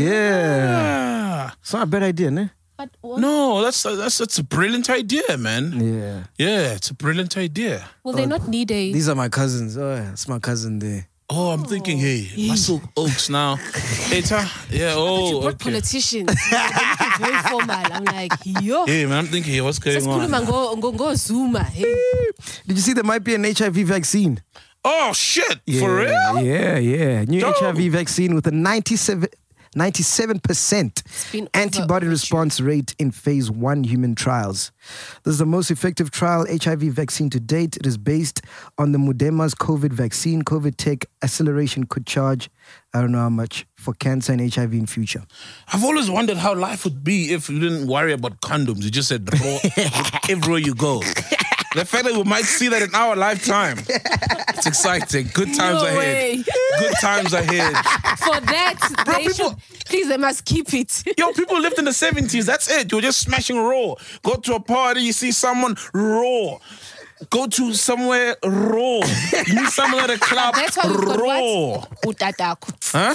Yeah. Ah. It's not a bad idea, ne? But what, No, that's that's that's a brilliant idea, man. Yeah. Yeah, it's a brilliant idea. will they not need a... These are my cousins. Oh, yeah. It's my cousin there. Oh, I'm thinking, hey, Muscle Oaks now. Eta, yeah, you oh, brought okay. politicians. Very formal. I'm like, yo. Hey, man, I'm thinking, hey, what's going Sesikhuluma on? ngo ngo ngo Zuma. Hey. Did you see there might be an H I V vaccine? Oh, shit, Yeah, for real? Yeah, yeah. New Dope. H I V vaccine with a ninety-seven, ninety-seven percent been antibody over- response rate in phase one human trials. This is the most effective trial H I V vaccine to date. It is based on the Mudema's COVID vaccine. COVID tech acceleration could charge, I don't know how much, for cancer and H I V in future. I've always wondered how life would be if you didn't worry about condoms. You just said raw everywhere you go. The fact that we might see that in our lifetime, it's exciting. Good times No ahead. way. Good times ahead. For that, Bro, they people- should, please, they must keep it. Yo, people lived in the seventies. That's it. You're just smashing raw. Go to a party, you see someone raw. Go to somewhere raw. Meet someone at a club That's why we've got raw. what? Utatako. Huh?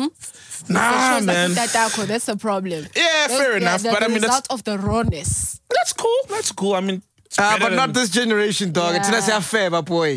Nah, Shows like man. Utatako, that's the problem. Yeah, Those- fair yeah, enough. the- But I the mean, that's result of the rawness. that's cool. That's cool. I mean, it's Ah, better but not than- this generation, dog. It's Yeah. not fair, my boy.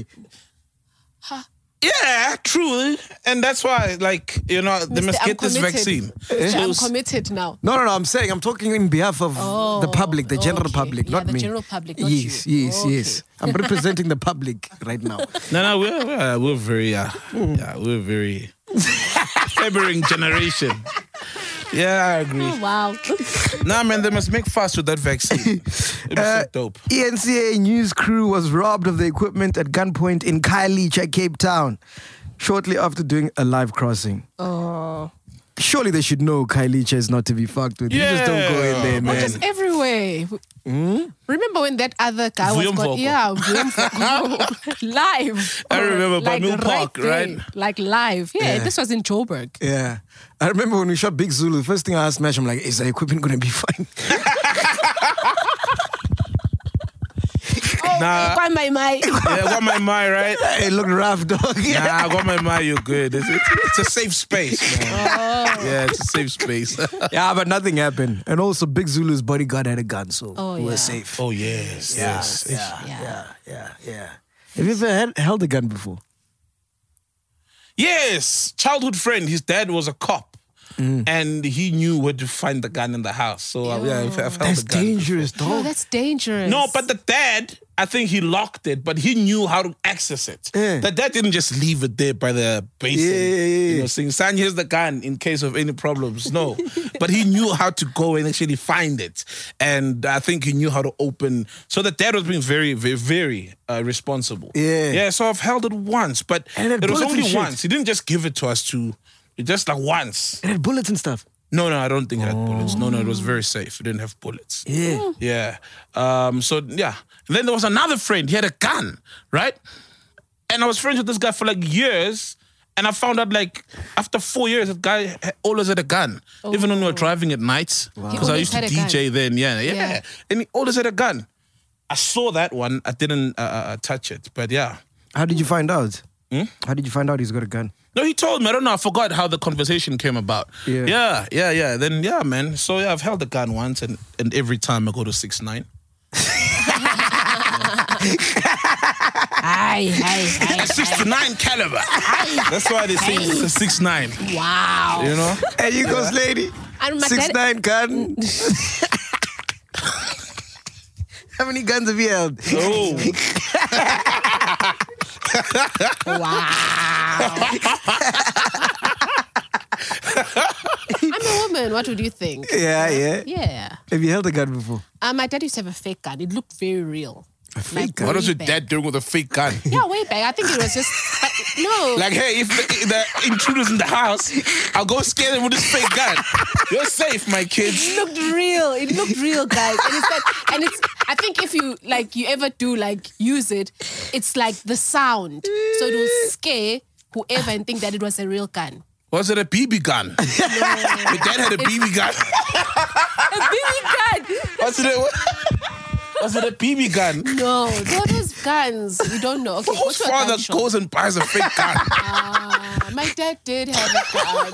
Yeah, true. And that's why, like, you know, they Mister, must I'm get this committed. vaccine. Mister, I'm So- committed now. No, no, no. I'm saying I'm talking in behalf of Oh, the public, the general okay. public, Yeah, not the me. general public, not yes, you. yes, Okay. yes. I'm representing the public right now. No, no, we're we're, we're very, uh, yeah, we're very favoring generation. Yeah, I agree. Oh, wow. Nah, man, they must make fuss with that vaccine. It was Uh, so dope. E N C A news crew was robbed of the equipment at gunpoint in Khayelitsha, Cape Town, shortly after doing a live crossing. Oh. Surely they should know Khayelitsha is not to be fucked with. You just don't go in there, But man. just everywhere. Remember when that other guy was Vuyomvoko. got, yeah, Vuyomvoko. live. I remember by like Mill Park, there, right? Like live. Yeah, Yeah. this was in Joburg. Yeah. I remember when we shot Big Zulu, the first thing I asked Mash, I'm like, is the equipment going to be fine? Oh, Nah. Kwa my my. Yeah, I got my mind, right? It looked rough, dog. Nah, I got my mind, you're good. It's, it's, it's a safe space, man. Oh. Yeah, it's a safe space. Yeah, but nothing happened. And also, Big Zulu's bodyguard had a gun, so Oh, we yeah. were safe. Oh, yes, yes. Yeah, Yeah. yeah, yeah, yeah. Have you ever had, held a gun before? Yes, childhood friend. His dad was a cop. And he knew where to find the gun in the house. So, uh, yeah, I've, I've held That's the gun. dangerous, No, dog. that's dangerous. No, but the dad, I think he locked it, but he knew how to access it. Yeah. The dad didn't just leave it there by the basin. Yeah, yeah, yeah. You know, saying, son, here's the gun in case of any problems. No. But he knew how to go and actually find it. And I think he knew how to open. So the dad was being very, very, very uh, responsible. Yeah. Yeah, so I've held it once, but And it had it was bullets and only shit. once. He didn't just give it to us to, just like once. It had bullets and stuff. No, no, I don't think it had bullets. No, no, it was very safe. It didn't have bullets. Yeah. Yeah. Um, so, yeah. And then there was another friend. He had a gun, right? And I was friends with this guy for like years. And I found out like after four years, that guy ha- always had a gun. Even when we were driving at nights. Because I always used to had a D J gun. then. Yeah, yeah, Yeah. And he always had a gun. I saw that one. I didn't uh, uh, touch it. But yeah. How did you find out? How did you find out he's got a gun? No, he told me. I don't know. I forgot how the conversation came about. Yeah. yeah, yeah, yeah. Then, yeah, man. So, yeah, I've held a gun once, and, and every time I go to six nine. Aye, aye, aye, A sixty-nine caliber. That's why they say it's a six nine. aye. Wow. You know? Hey, you goes, lady. And my Six dad- nine gun. How many guns have you held? Oh. I'm a woman. What would you think? Yeah, yeah. Yeah. Have you held a gun before? Uh, my dad used to have a fake gun. It looked very real. A fake gun? What way was your back. dad doing with a fake gun? Yeah, way back. I think it was just. But no. Like, hey, if the, the intruder's in the house, I'll go scare them with this fake gun. You're safe, my kids. It looked real. It looked real, guys. And it's like, and it's. I think if you like, you ever do like use it, it's like the sound, so it will scare whoever and think that it was a real gun. Was it a B B gun? Your dad had a B B gun. A B B gun. Was it a, was it a B B gun? No, no, those guns. You don't know. Okay, Whose go to a father gun shop. goes and buys a fake gun? Uh, my dad did have a gun.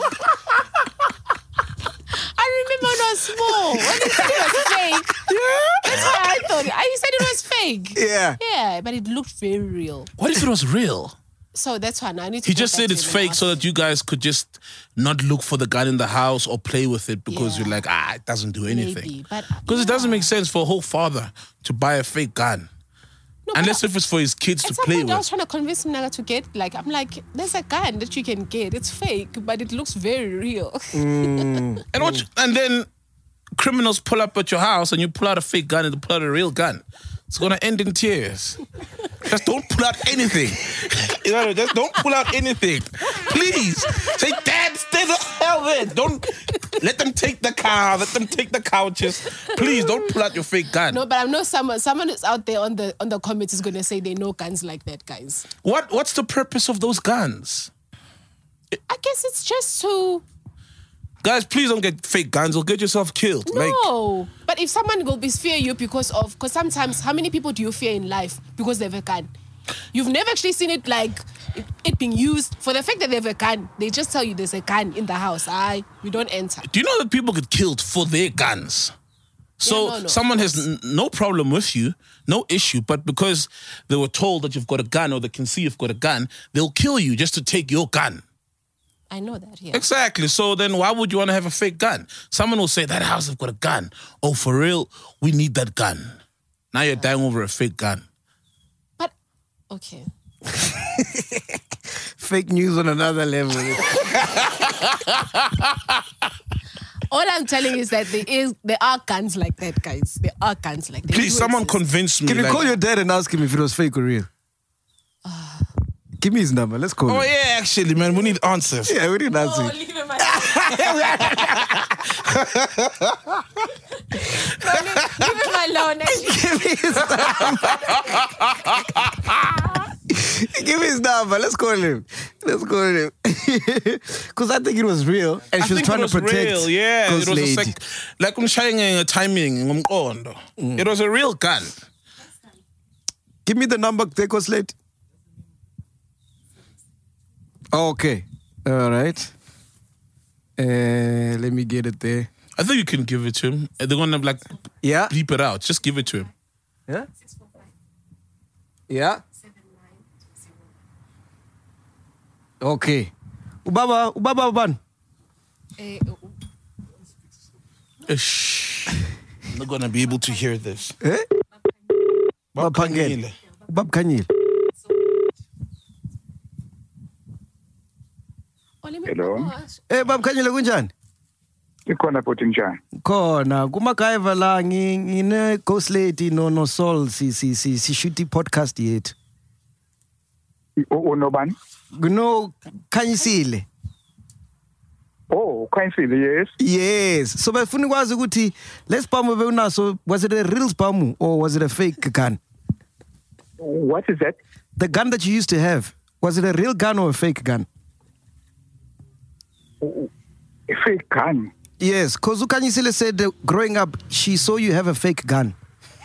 I remember when I was small. When he said it was fake. That's why I thought. I said it was fake. Yeah. Yeah, but it looked very real. What if it was real? So that's why I need to. He go just back said to it's him and fake ask so him. that you guys could just not look for the gun in the house or play with it because Yeah. you're like, ah, it doesn't do anything. Maybe, but Because it doesn't make sense for a whole father to buy a fake gun. No, but Unless if it's for his kids At to some play point, I was with. trying to convince him Naga to get like I'm like, there's a gun that you can get. It's fake, but it looks very real. And, what you- and then criminals pull up at your house and you pull out a fake gun and you pull out a real gun. It's gonna end in tears. Just don't pull out anything. You know, just don't pull out anything. Please. Say, Dad, stay the hell there. Don't let them take the car, let them take the couches. Please don't pull out your fake gun. No, but I know someone someone who's out there on the on the comments is gonna say they know guns like that, guys. What what's the purpose of those guns? I guess it's just to Guys, please don't get fake guns or get yourself killed. Like, no. But if someone will be fear you because of because sometimes how many people do you fear in life because they have a gun? You've never actually seen it like it, it being used for the fact that they have a gun. They just tell you there's a gun in the house. I we don't enter. do you know that people get killed for their guns? So Yeah, no, no, someone of has n- no problem with you, no issue, but because they were told that you've got a gun or they can see you've got a gun, they'll kill you just to take your gun. I know that, yeah. Exactly. So then why would you want to have a fake gun? Someone will say, that house have got a gun. Oh, for real? We need that gun. Now you're dying over a fake gun. But okay. Fake news on another level. All I'm telling you is that there is there are guns like that, guys. There are guns like that. Please, Do someone exist. convince me. Can you like- call your dad and ask him if it was fake or real? Give me his number. Let's call Oh him. yeah, actually, man, we need answers. Yeah, we didn't answer. Oh, it. leave him alone. Leave him alone. Give me his number. Give me his number. Let's call him. Let's call him. Because I think it was real, and I she was think trying it was to protect. real. Yeah, Ghost it was a Lady. sec- like umshaying timing ngomqondo. It was a real gun. Give me the number, the Ghost Lady. Okay. All right. Uh, let me get it there. I think you can give it to him. They're gonna like Yeah. bleep it out. Just give it to him. Yeah. Yeah. Okay. Ubaba, ubaba uban. Eh, Shh. I'm not gonna be able to hear this. Eh? Bab Baphangele. Khanyile. Ubab Khanyile. oh, let me- Hello. oh, Eh, Bab Khanyile kunjani? Ikhona bhuti njani? Khona kuMacGyver la ngi- ngine Ghost Lady no no Soul si si si si shoot podcast yethu. U- Unobani? Kuno Khanyisile. Oh, Khanyisile, yes. Yes. So bafuna ukwazi ukuthi lesibhamu bewunaso, was it a real spam or was it a fake gun? What is that? The gun that you used to have, was it a real gun or a fake gun? A fake gun. Yes, because Ukanyisile said uh, growing up, she saw you have a fake gun.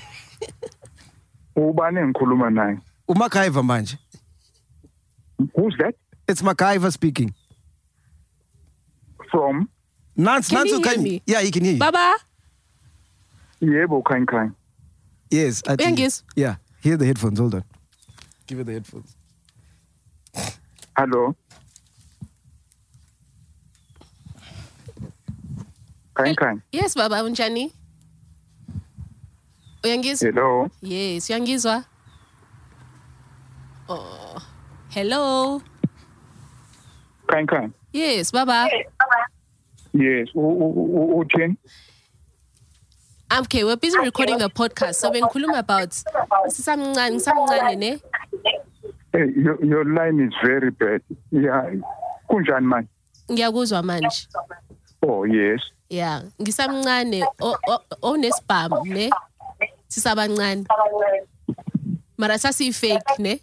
Ubani engikhuluma naye? uMacGyver manje. Who's that? It's MacGyver speaking. From? Nance, Can Nance you hear Ukany- me? Yeah, he can hear you. Baba, Yebo, Khany Khany. Yes, I think. Uyangizwa? Yeah, hear the headphones. Hold on. Give her the headphones. Hello. Khany Khany. yes, Baba, unjani? Uyangizwa? Hello. Yes, uyangizwa? Oh, hello. Khany Khany. Yes, Baba. Yes. U- u- u- Uthini? I'm okay, we're busy recording the podcast. So bengikhuluma about sisamncane, ngisamncane ne? Hey, your, your line is very bad. Yeah. Kunjani manje? Ngiyakuzwa manje. Oh, yes. Yeah, ngisamncane o- o- onesibhamu ne? Sisabancane. Mara sasi fake ne?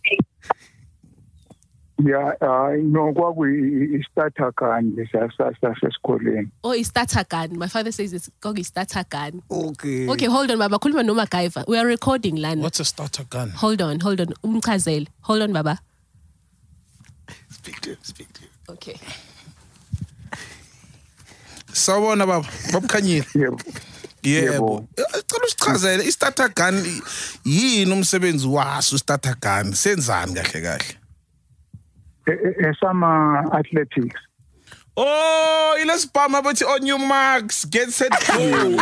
Yeah, uh, no, kwakuyi starter gun sasesikoleni. Oh, it's starter gun. My father says it's called starter gun. Okay. Okay, hold on, Baba. Khuluma noMacGyver. We are recording lana. What's a starter gun? Hold on, hold on. Umchazele. Hold on, Baba. Speak to him, speak to him. Okay. Sawona baba, Bab Khanyile. Yebo. Yebo. Cela usichazele i-starter gun yini umsebenzi waso i-starter gun? Senzani kahle kahle? E- e- Esama athletics. Oh, ilesibhamu abathi on your marks, get set, go.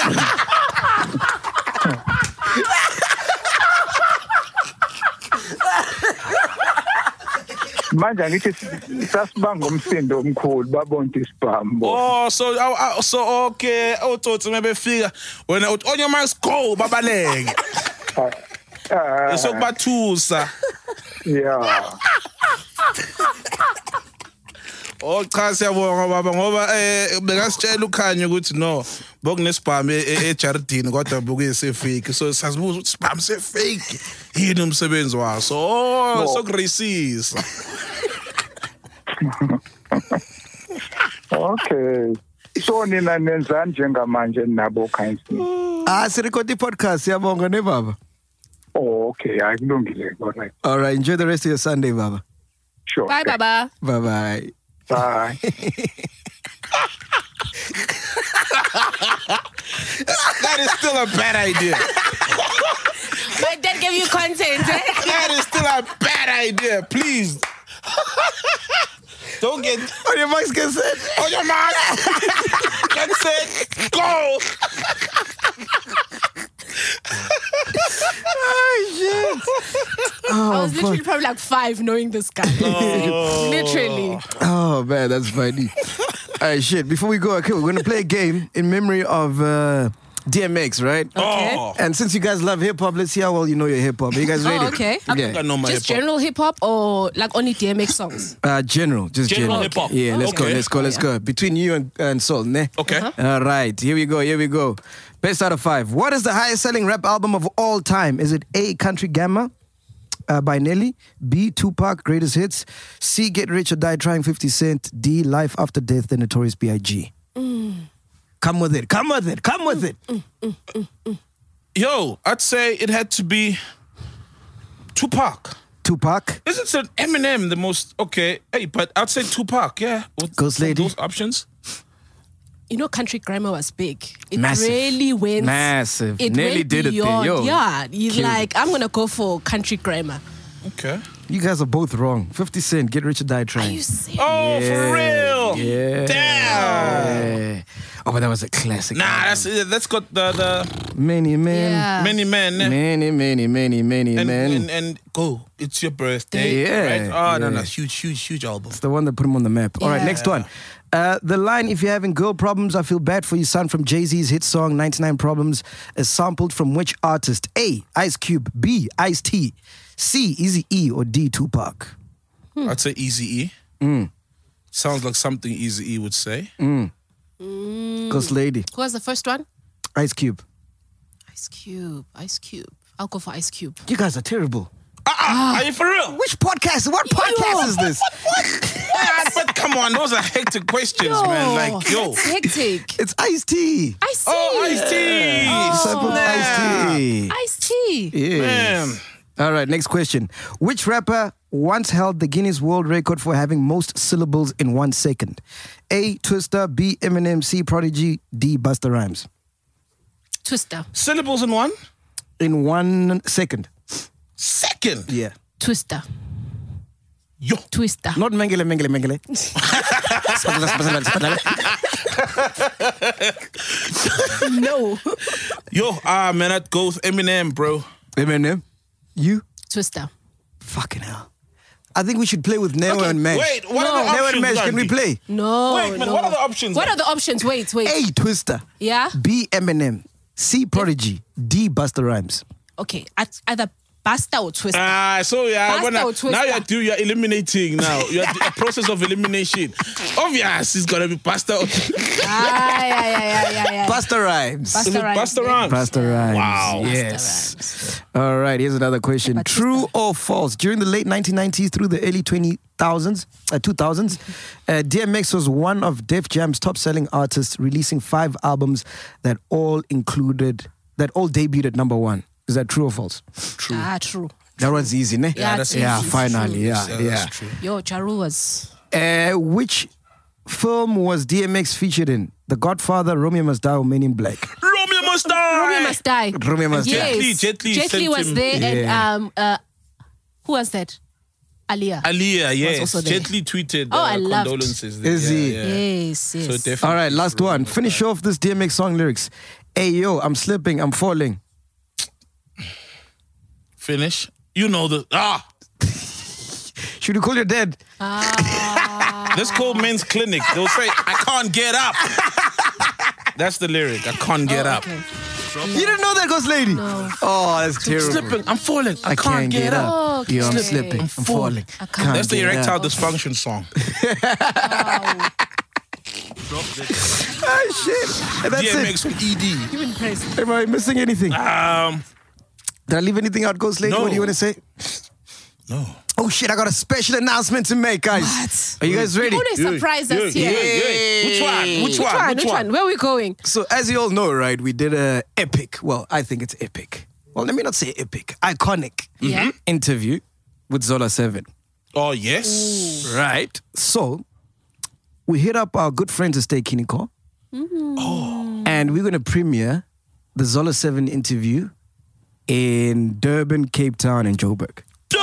Manje ngithi sasibanga umsindo omkhulu babona isibhamu. Oh, so uh, uh, so okay, otsotsi mebefika wena uthi on your marks, go, babaleke. Ah, Esokubathusa. yeah. Oh cha siyabonga baba ngoba eh bekasitshela ukhanya ukuthi no bokunesibhamu ejardini kodwa bukuyise fake so sazibuza ukuthi isibhamu se fake yini umsebenzi waso oh sokuracisa. Okay. So nina nenzani njengamanje nabo Khanyisile? Ah, sirecord i-podcast. Siyabonga ne baba. Oh, okay. Akulungile. All right. All right, enjoy the rest of your Sunday, baba. Sure. Bye, Baba. Bye-bye. Bye. That is still a bad idea. My dad gave you content, eh? That is still a bad idea. Please. Don't get On your mics, get set. on your mark. Get set. Go. Oh, shit. I was literally probably like five knowing this guy. Literally. Oh, man, that's funny. Uh, shit, before we go, okay, we're going to play a game in memory of uh, D M X, right? Okay. Oh, And since you guys love hip hop, let's see how well you know your hip hop. Are you guys ready? Oh, okay. I think I know my Just hip-hop. general hip hop or like only D M X songs? Uh, general, just General general. hip-hop. Yeah, let's go, Okay. let's go, let's go. Between you and, and Soul, ne? Okay. All right, here we go, here we go. Best out of five. What is the highest selling rap album of all time? Is it A, Country Gamma uh, by Nelly, B, Tupac, Greatest Hits, C, Get Rich or Die Trying, fifty Cent, D, Life After Death, The Notorious B I G Come with it, come with it, come with it. Yo, I'd say it had to be Tupac. Tupac, Isn't it Eminem the most okay? Hey, but I'd say Tupac, yeah. With Ghost from Lady. Those options. You know, Country Grammar was big. It Massive. really went. Massive. It Nearly went did it there, beyond. yo. Yeah, he's Killed like, I'm gonna go for Country Grammar. Okay. you guys are both wrong. fifty Cent, Get Rich or Die Are Trying. you serious? Oh, for real? Yeah. Damn. Yeah. Oh, but that was a classic. Nah, album. that's it. That's got the the Many men. Yeah. many men. eh? Many, many, many, many and, men. and and go. It's your birthday. Yeah, Right? Oh no yeah. no, huge huge huge album. It's the one that put him on the map. All right, Yeah. next one. Uh, the line, if you're having girl problems, I feel bad for you, son, from Jay-Z's hit song ninety-nine Problems, is sampled from which artist? A, Ice Cube, B, Ice-T, C, Eazy-E, or D, Tupac? I'd say Easy E. Sounds like something Easy E would say. Ghost Lady, Who was the first one? Ice Cube. Ice Cube. Ice Cube. I'll go for Ice Cube. You guys are terrible. Ah, are you for real? Which podcast? What podcast is this? Ah, but come on, those are hectic questions, man. Like yo. That's hectic. It's Ice-T. Ice T. Oh, Ice T. Sample Ice-T. Ice T. Yes. Man. All right, next question. Which rapper once held the Guinness World Record for having most syllables in one second? A, Twister, B, Eminem, C, Prodigy, D, Busta Rhymes. Twister. Syllables in one In one second. second. Yeah. Twister. Yo. Twister. Not Mengele, Mengele, Mengele. Spatala, spatala, spatala. No. Yo, ah man, I'd go with Eminem, bro. Eminem, you? Twister. Fucking hell. I think we should play with Neo and Mesh. Wait, what No. are the Neo options? and Mesh, can we Gandhi? play? No. Wait, man, no. what are the options? What are the options? Wait, wait. A, Twister. Yeah? B, Eminem. C, Prodigy. D, Busta Rhymes. Okay. At- Either Buster or Twister. Ah, so yeah, Basta when I, or Twister? now you're do you're eliminating now. You're a process of elimination. Obvious, it's gonna be pasta. Or, Ah, yeah, yeah, yeah, yeah, yeah. Busta Rhymes. Busta is it Rhymes, pasta yeah. rhymes? Busta Rhymes. Wow. Yes. All right, here's another question. Batista. True or false? During the late nineteen nineties through the early twenty thousands, uh, two thousands, uh, D M X was one of Def Jam's top-selling artists, releasing five albums that all included, that all debuted at number one. Is that true or false? True. Ah, true. That was easy, ne? Yeah, that's yeah, easy. finally, True. yeah, Yeah, yeah. that's true. Yo, Charu was. Uh, which film was D M X featured in? The Godfather, Romeo Must Die, or Men in Black? Romeo must die. Romeo must die. Romeo Must Die. yes. Jet Li- Jet Li Jet Li sent was him- there, and Yeah. um, uh, who was that? Aliyah. Aliyah, yes. also there. Gently tweeted Oh, uh, I loved- condolences. Is yeah, he? Yeah. Yes, yes. So definitely. All right, last one. Finish off this D M X song lyrics. Hey, yo, I'm slipping, I'm falling. Finish. You know the ah. Should we call your dad? Let's call men's clinic. They'll say, I can't get up. That's the lyric. I can't get up. Okay. You didn't know that, Ghost Lady? No. Oh, that's terrible. Slipping. I'm falling. I, I can't get up. up. Okay. Yo, I'm Slipping. slipping, I'm falling. I can't That's the get erectile up. dysfunction song. Ah, shit. And that's D M it. X with E D. Give him praise. Am I missing anything? Um, Did I leave anything out, Ghost Lady? No. What do you want to say? no. Oh, shit, I got a special announcement to make, guys. What? Are you guys ready? Who they surprise Yeah, us yeah, here? yeah. Which one? Which Which one? one? Which one? Where are we going? So, as you all know, right, we did a epic, well, I think it's epic. Well, let me not say epic, iconic Yeah. interview with Zola seven. Oh, yes. Right. So, we hit up our good friends at Stay Kiniko. Oh. And we're going to premiere the Zola seven interview in Durban, Cape Town, and Joburg. Dope!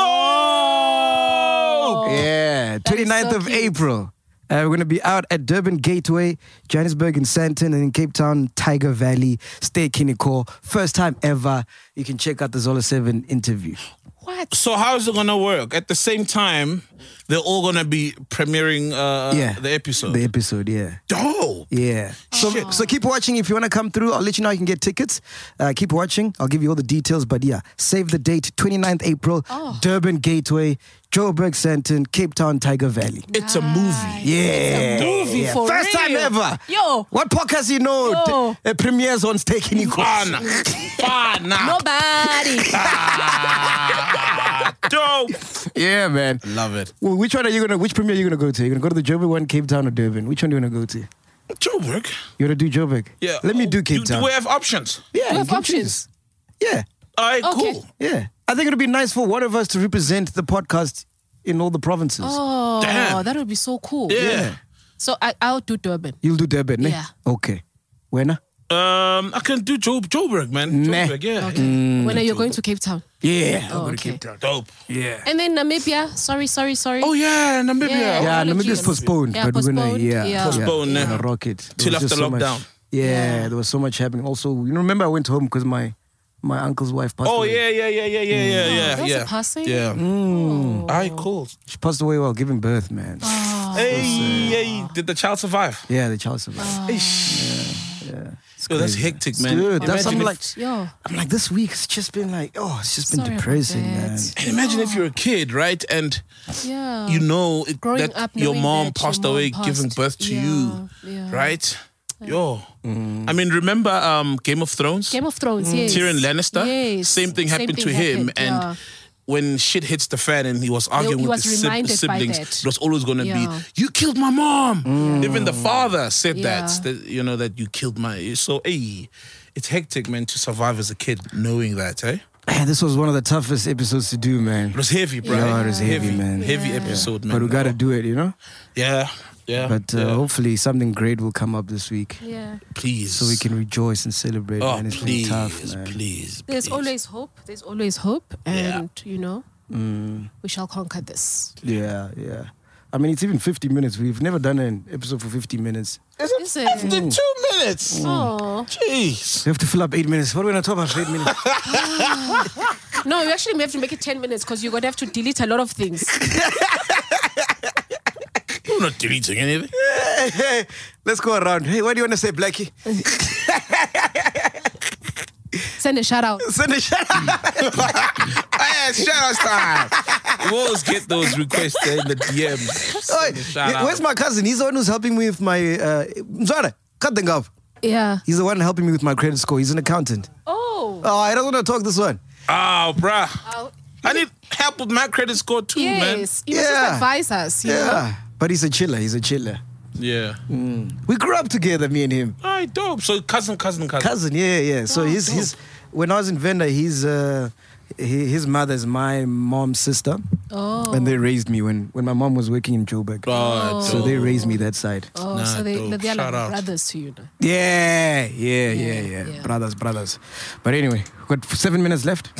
Yeah, is twenty-ninth so of cute. April. Uh, we're going to be out at Durban Gateway, Johannesburg in Sandton, and in Cape Town, Tiger Valley, Stay Kiniko. First time ever. You can check out the Zola seven interview. What? So how is it gonna work? At the same time, they're all gonna be premiering uh, Yeah. the episode. The episode, yeah. Dope. Yeah. So so keep watching. If you want to come through, I'll let you know how you can get tickets. Uh, keep watching. I'll give you all the details. But yeah, save the date, twenty-ninth April, Durban Gateway, Joburg Sandton, Cape Town, Tiger Valley. It's a movie. Yeah. movie yeah. for First time real. ever. Yo. What podcast you know Yo. t- uh, premieres on Steak in Fun. Fun. Nobody. Ah, dope. Yeah, man. Love it. Well, which one are you gonna? Which premiere are you gonna go to? You gonna go to the Joburg one, Cape Town, or Durban? Which one do you wanna go to? Joburg. You wanna do Joburg? Yeah. Let me do Oh, Cape do, Town. Do we have options? yeah, We you have can options. choose. Yeah, All right, Okay. cool. yeah. I think it'll be nice for one of us to represent the podcast in all the provinces. Oh, Damn. that would be so cool. Yeah. So I, I'll do Durban. You'll do Durban, eh? Yeah. Okay. When? Um, I can do Jo- Joburg, man. Nah. Joburg, yeah. Okay. when are you going to Cape Town? Yeah. Oh, okay. Dope. Yeah. And then Namibia. Sorry, sorry, sorry. Oh yeah, Namibia. Yeah. Yeah, apologies. Namibia's postponed, Yeah, but we're gonna postponed, yeah, yeah. Postponed, yeah, yeah. gonna rock it. There Till was after just so much- lockdown. yeah, Yeah. there was so much happening. Also, you know, remember I went home because my my uncle's wife passed Oh away. yeah, yeah, yeah, yeah, yeah, yeah, yeah. that was yeah. a passing? Yeah. Mm. All right, cool. She passed away while giving birth, man. Oh. Hey, hey, did the child survive? Yeah, the child survived. Oh. Yo, that's hectic, man. Dude, that's Imagine I'm if- like, Yo. I'm like this week. It's just been like, oh, it's just been Sorry about depressing, man. that. Imagine if you're a kid, right? And Yeah. you know it, Growing that up your knowing mom that your passed mom away passed. giving birth to Yeah, you, yeah. right? Yo. Mm. I mean, remember um, Game of Thrones? Game of Thrones, yes. Tyrion Lannister? Yes. Same thing happened thing to him. happened, And yeah. when shit hits the fan and he was arguing he with was his sib- reminded by siblings, that. it was always going to Yeah. be, you killed my mom. Even the father said Yeah. that, that, you know, that you killed my... So, hey, it's hectic, man, to survive as a kid knowing that, eh? Man, this was one of the toughest episodes to do, man. It was heavy, bro. Yeah, it was heavy, man. Heavy episode, man. But we got to do it, you know. Yeah, yeah. But uh, yeah. hopefully something great will come up this week, Yeah. Please. so we can rejoice and celebrate. Oh, man, it's please, been tough, man. please, There's please. always hope. There's always hope. And, you know, Mm, we shall conquer this. yeah, yeah. I mean, it's even fifty minutes. We've never done an episode for fifty minutes. Is it? After two minutes. Oh. Jeez. We have to fill up eight minutes. What are we going to talk about for eight minutes? No, you actually may have to make it ten minutes because you're going to have to delete a lot of things. I'm not deleting anything. Hey, hey, let's go around. Hey, what do you want to say, Blackie? Send a shout out. Send a shout out. Hey, shout out time. We always get those requests in the D Ms. Oi, Send a shout out. where's my cousin? He's the one who's helping me with my... Uh, Mzwara, cut the gov. Yeah. He's the one helping me with my credit score. He's an accountant. Oh. Oh, I don't want to talk this one. Oh, bruh. Oh, I need help with my credit score too, man. yes. You must Yeah. just advise us. You know? Yeah. But he's a chiller. He's a chiller. Yeah. We grew up together, me and him. All right, dope. So cousin, cousin, cousin. Cousin, yeah, yeah. So Oh, his, dope. his, when I was in Venda, his, uh, hi- his mother is my mom's sister. Oh. And they raised me when, when my mom was working in Joburg. Oh, So dope. they raised me that side. Oh, Nah, so they, dope. they are Shout like out. brothers to you. Know? Yeah, yeah, yeah, yeah, yeah. Brothers, brothers. But anyway, we've got seven minutes left.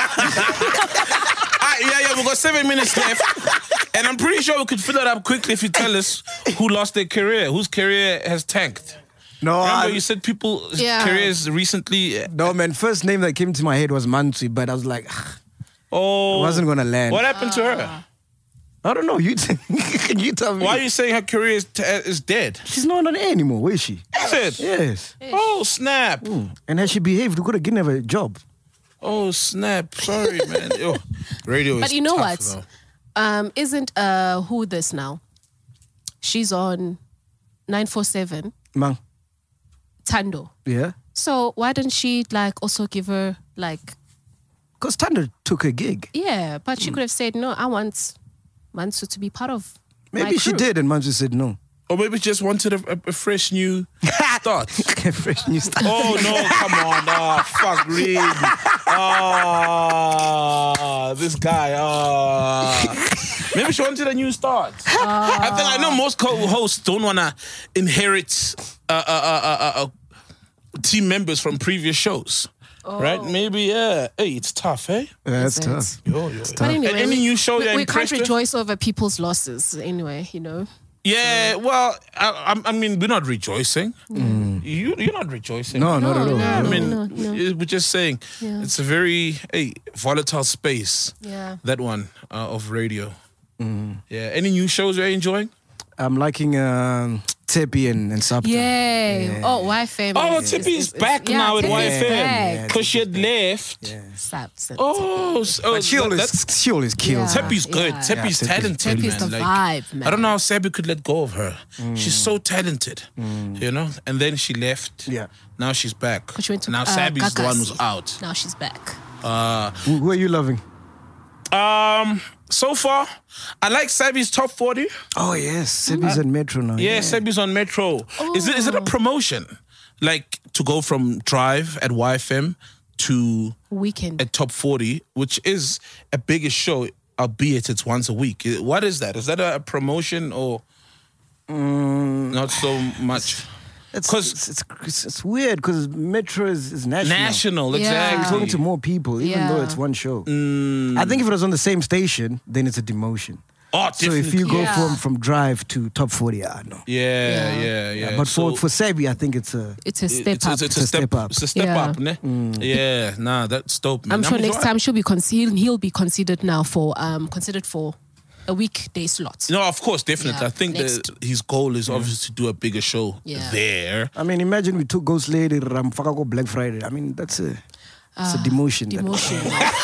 Ah, yeah, yeah, we've got seven minutes left. And I'm pretty sure we could fill it up quickly if you tell us who lost their career, whose career has tanked. No, Remember I- you said people's Yeah. careers recently... no, man. First name that came to my head was Mansui, but I was like, "Ah, Oh. it wasn't gonna land. What happened to her? I don't know. You, t- you tell me. Why are you saying her career is, t- is dead? She's not on air anymore. Where is she? Is it? Yes. Oh, snap. And has she behaved? We could have given her a job. Oh, snap. Sorry, man. Yo, radio is But you know tough, what? though. Um, isn't uh who this now? She's on nine four seven, Mang. Tando. Yeah. So why didn't she like also give her like Because Tanda took her gig. yeah? But she could have said no. I want Mansu to be part of. my Maybe she crew." did, and Manju said no. Or maybe just wanted a, a, a fresh new start. Fresh new start. Oh, no, come on. Oh, fuck, really? Oh, this guy. Oh. Maybe she wanted a new start. I think I know most co-hosts don't want to inherit uh, uh, uh, uh, uh, team members from previous shows. Right? Maybe, yeah. Hey, it's tough, eh? Yeah, that's Is tough. it? Yo, yo. But anyway, Any we, new show we, you're we can't impressed with? rejoice over people's losses anyway. You know. Yeah, well, I, I I mean, we're not rejoicing. You, you're not rejoicing. No, not at all. no, I no. mean, no. we're just saying Yeah. it's a very hey, volatile space, Yeah. that one uh, of radio. Yeah. Any new shows you're enjoying? I'm liking um, Tepi and, and Sabta. Yeah. Yeah. Oh, Y F M. Oh, is- Tippy's is- is- back yeah, now at Tippy's Y F M. back. Because she had left. Yeah. Sap, sap, Oh, so, oh But she that- always, that's she always kills. Yeah. her. Teppy's good. Yeah. Teppy's Yeah, Teppy's talented, Teppy's man. the Like, vibe, man. I don't know how Sabi could let go of her. She's so talented, you know. And then she left. Yeah. Now she's back. She went to, now uh, Sabi's the one Gagas. who's out. Now she's back. Uh, Who, who are you loving? um. So far, I like Sabi's top forty. Oh, yes. Sebi's at Metro now. Yeah, Sabi's on Metro. Is it is it a promotion? Like to go from Drive at Y F M to Weekend. a top forty, which is a bigger show, albeit it's once a week. What is that? Is that a promotion or not so much? It's, 'Cause- it's, it's, it's, it's weird because Metro is, is national. National, Yeah. You're exactly. talking to more people, even Yeah. though it's one show. Mm. I think if it was on the same station, then it's a demotion. Oh, So if you definitely. go Yeah. from, from Drive to top forty, I know. Yeah, Yeah. yeah, yeah. But So for, for Sabi, I think it's a... It's a step it's, up. It's, it's a It's a step, step up. It's a step Yeah. up, ne? Yeah, nah, that's dope, man. I'm sure next enjoying- time she'll be con- he'll, he'll be considered now for um considered for a weekday slot. No, of course, definitely. Yeah, I think next. that his goal is obviously to do a bigger show Yeah. there. I mean, imagine we took Ghost Lady, Ramfaka go Black Friday. I mean, that's a, it's a demotion. that- Demotion.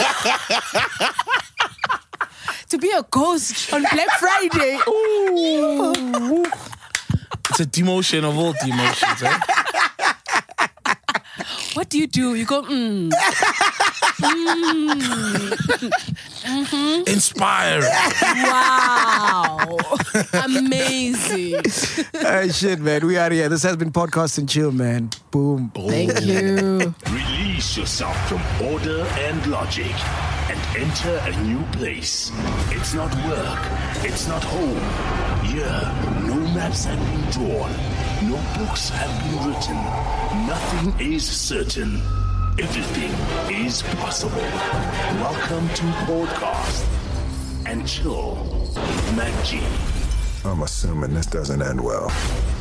To be a ghost on Black Friday. Ooh. It's a demotion of all demotions, eh? What do you do? You go, mm. Inspired. Wow. Amazing. Hey, shit, man. We are here. This has been Podcast and Chill, man. Boom. Thank you. Release yourself from order and logic and enter a new place. It's not work. It's not home. Here, no maps have been drawn. No books have been written. Nothing is certain. Everything is possible. Welcome to Podcast and Chill with Mac G. I'm assuming this doesn't end well.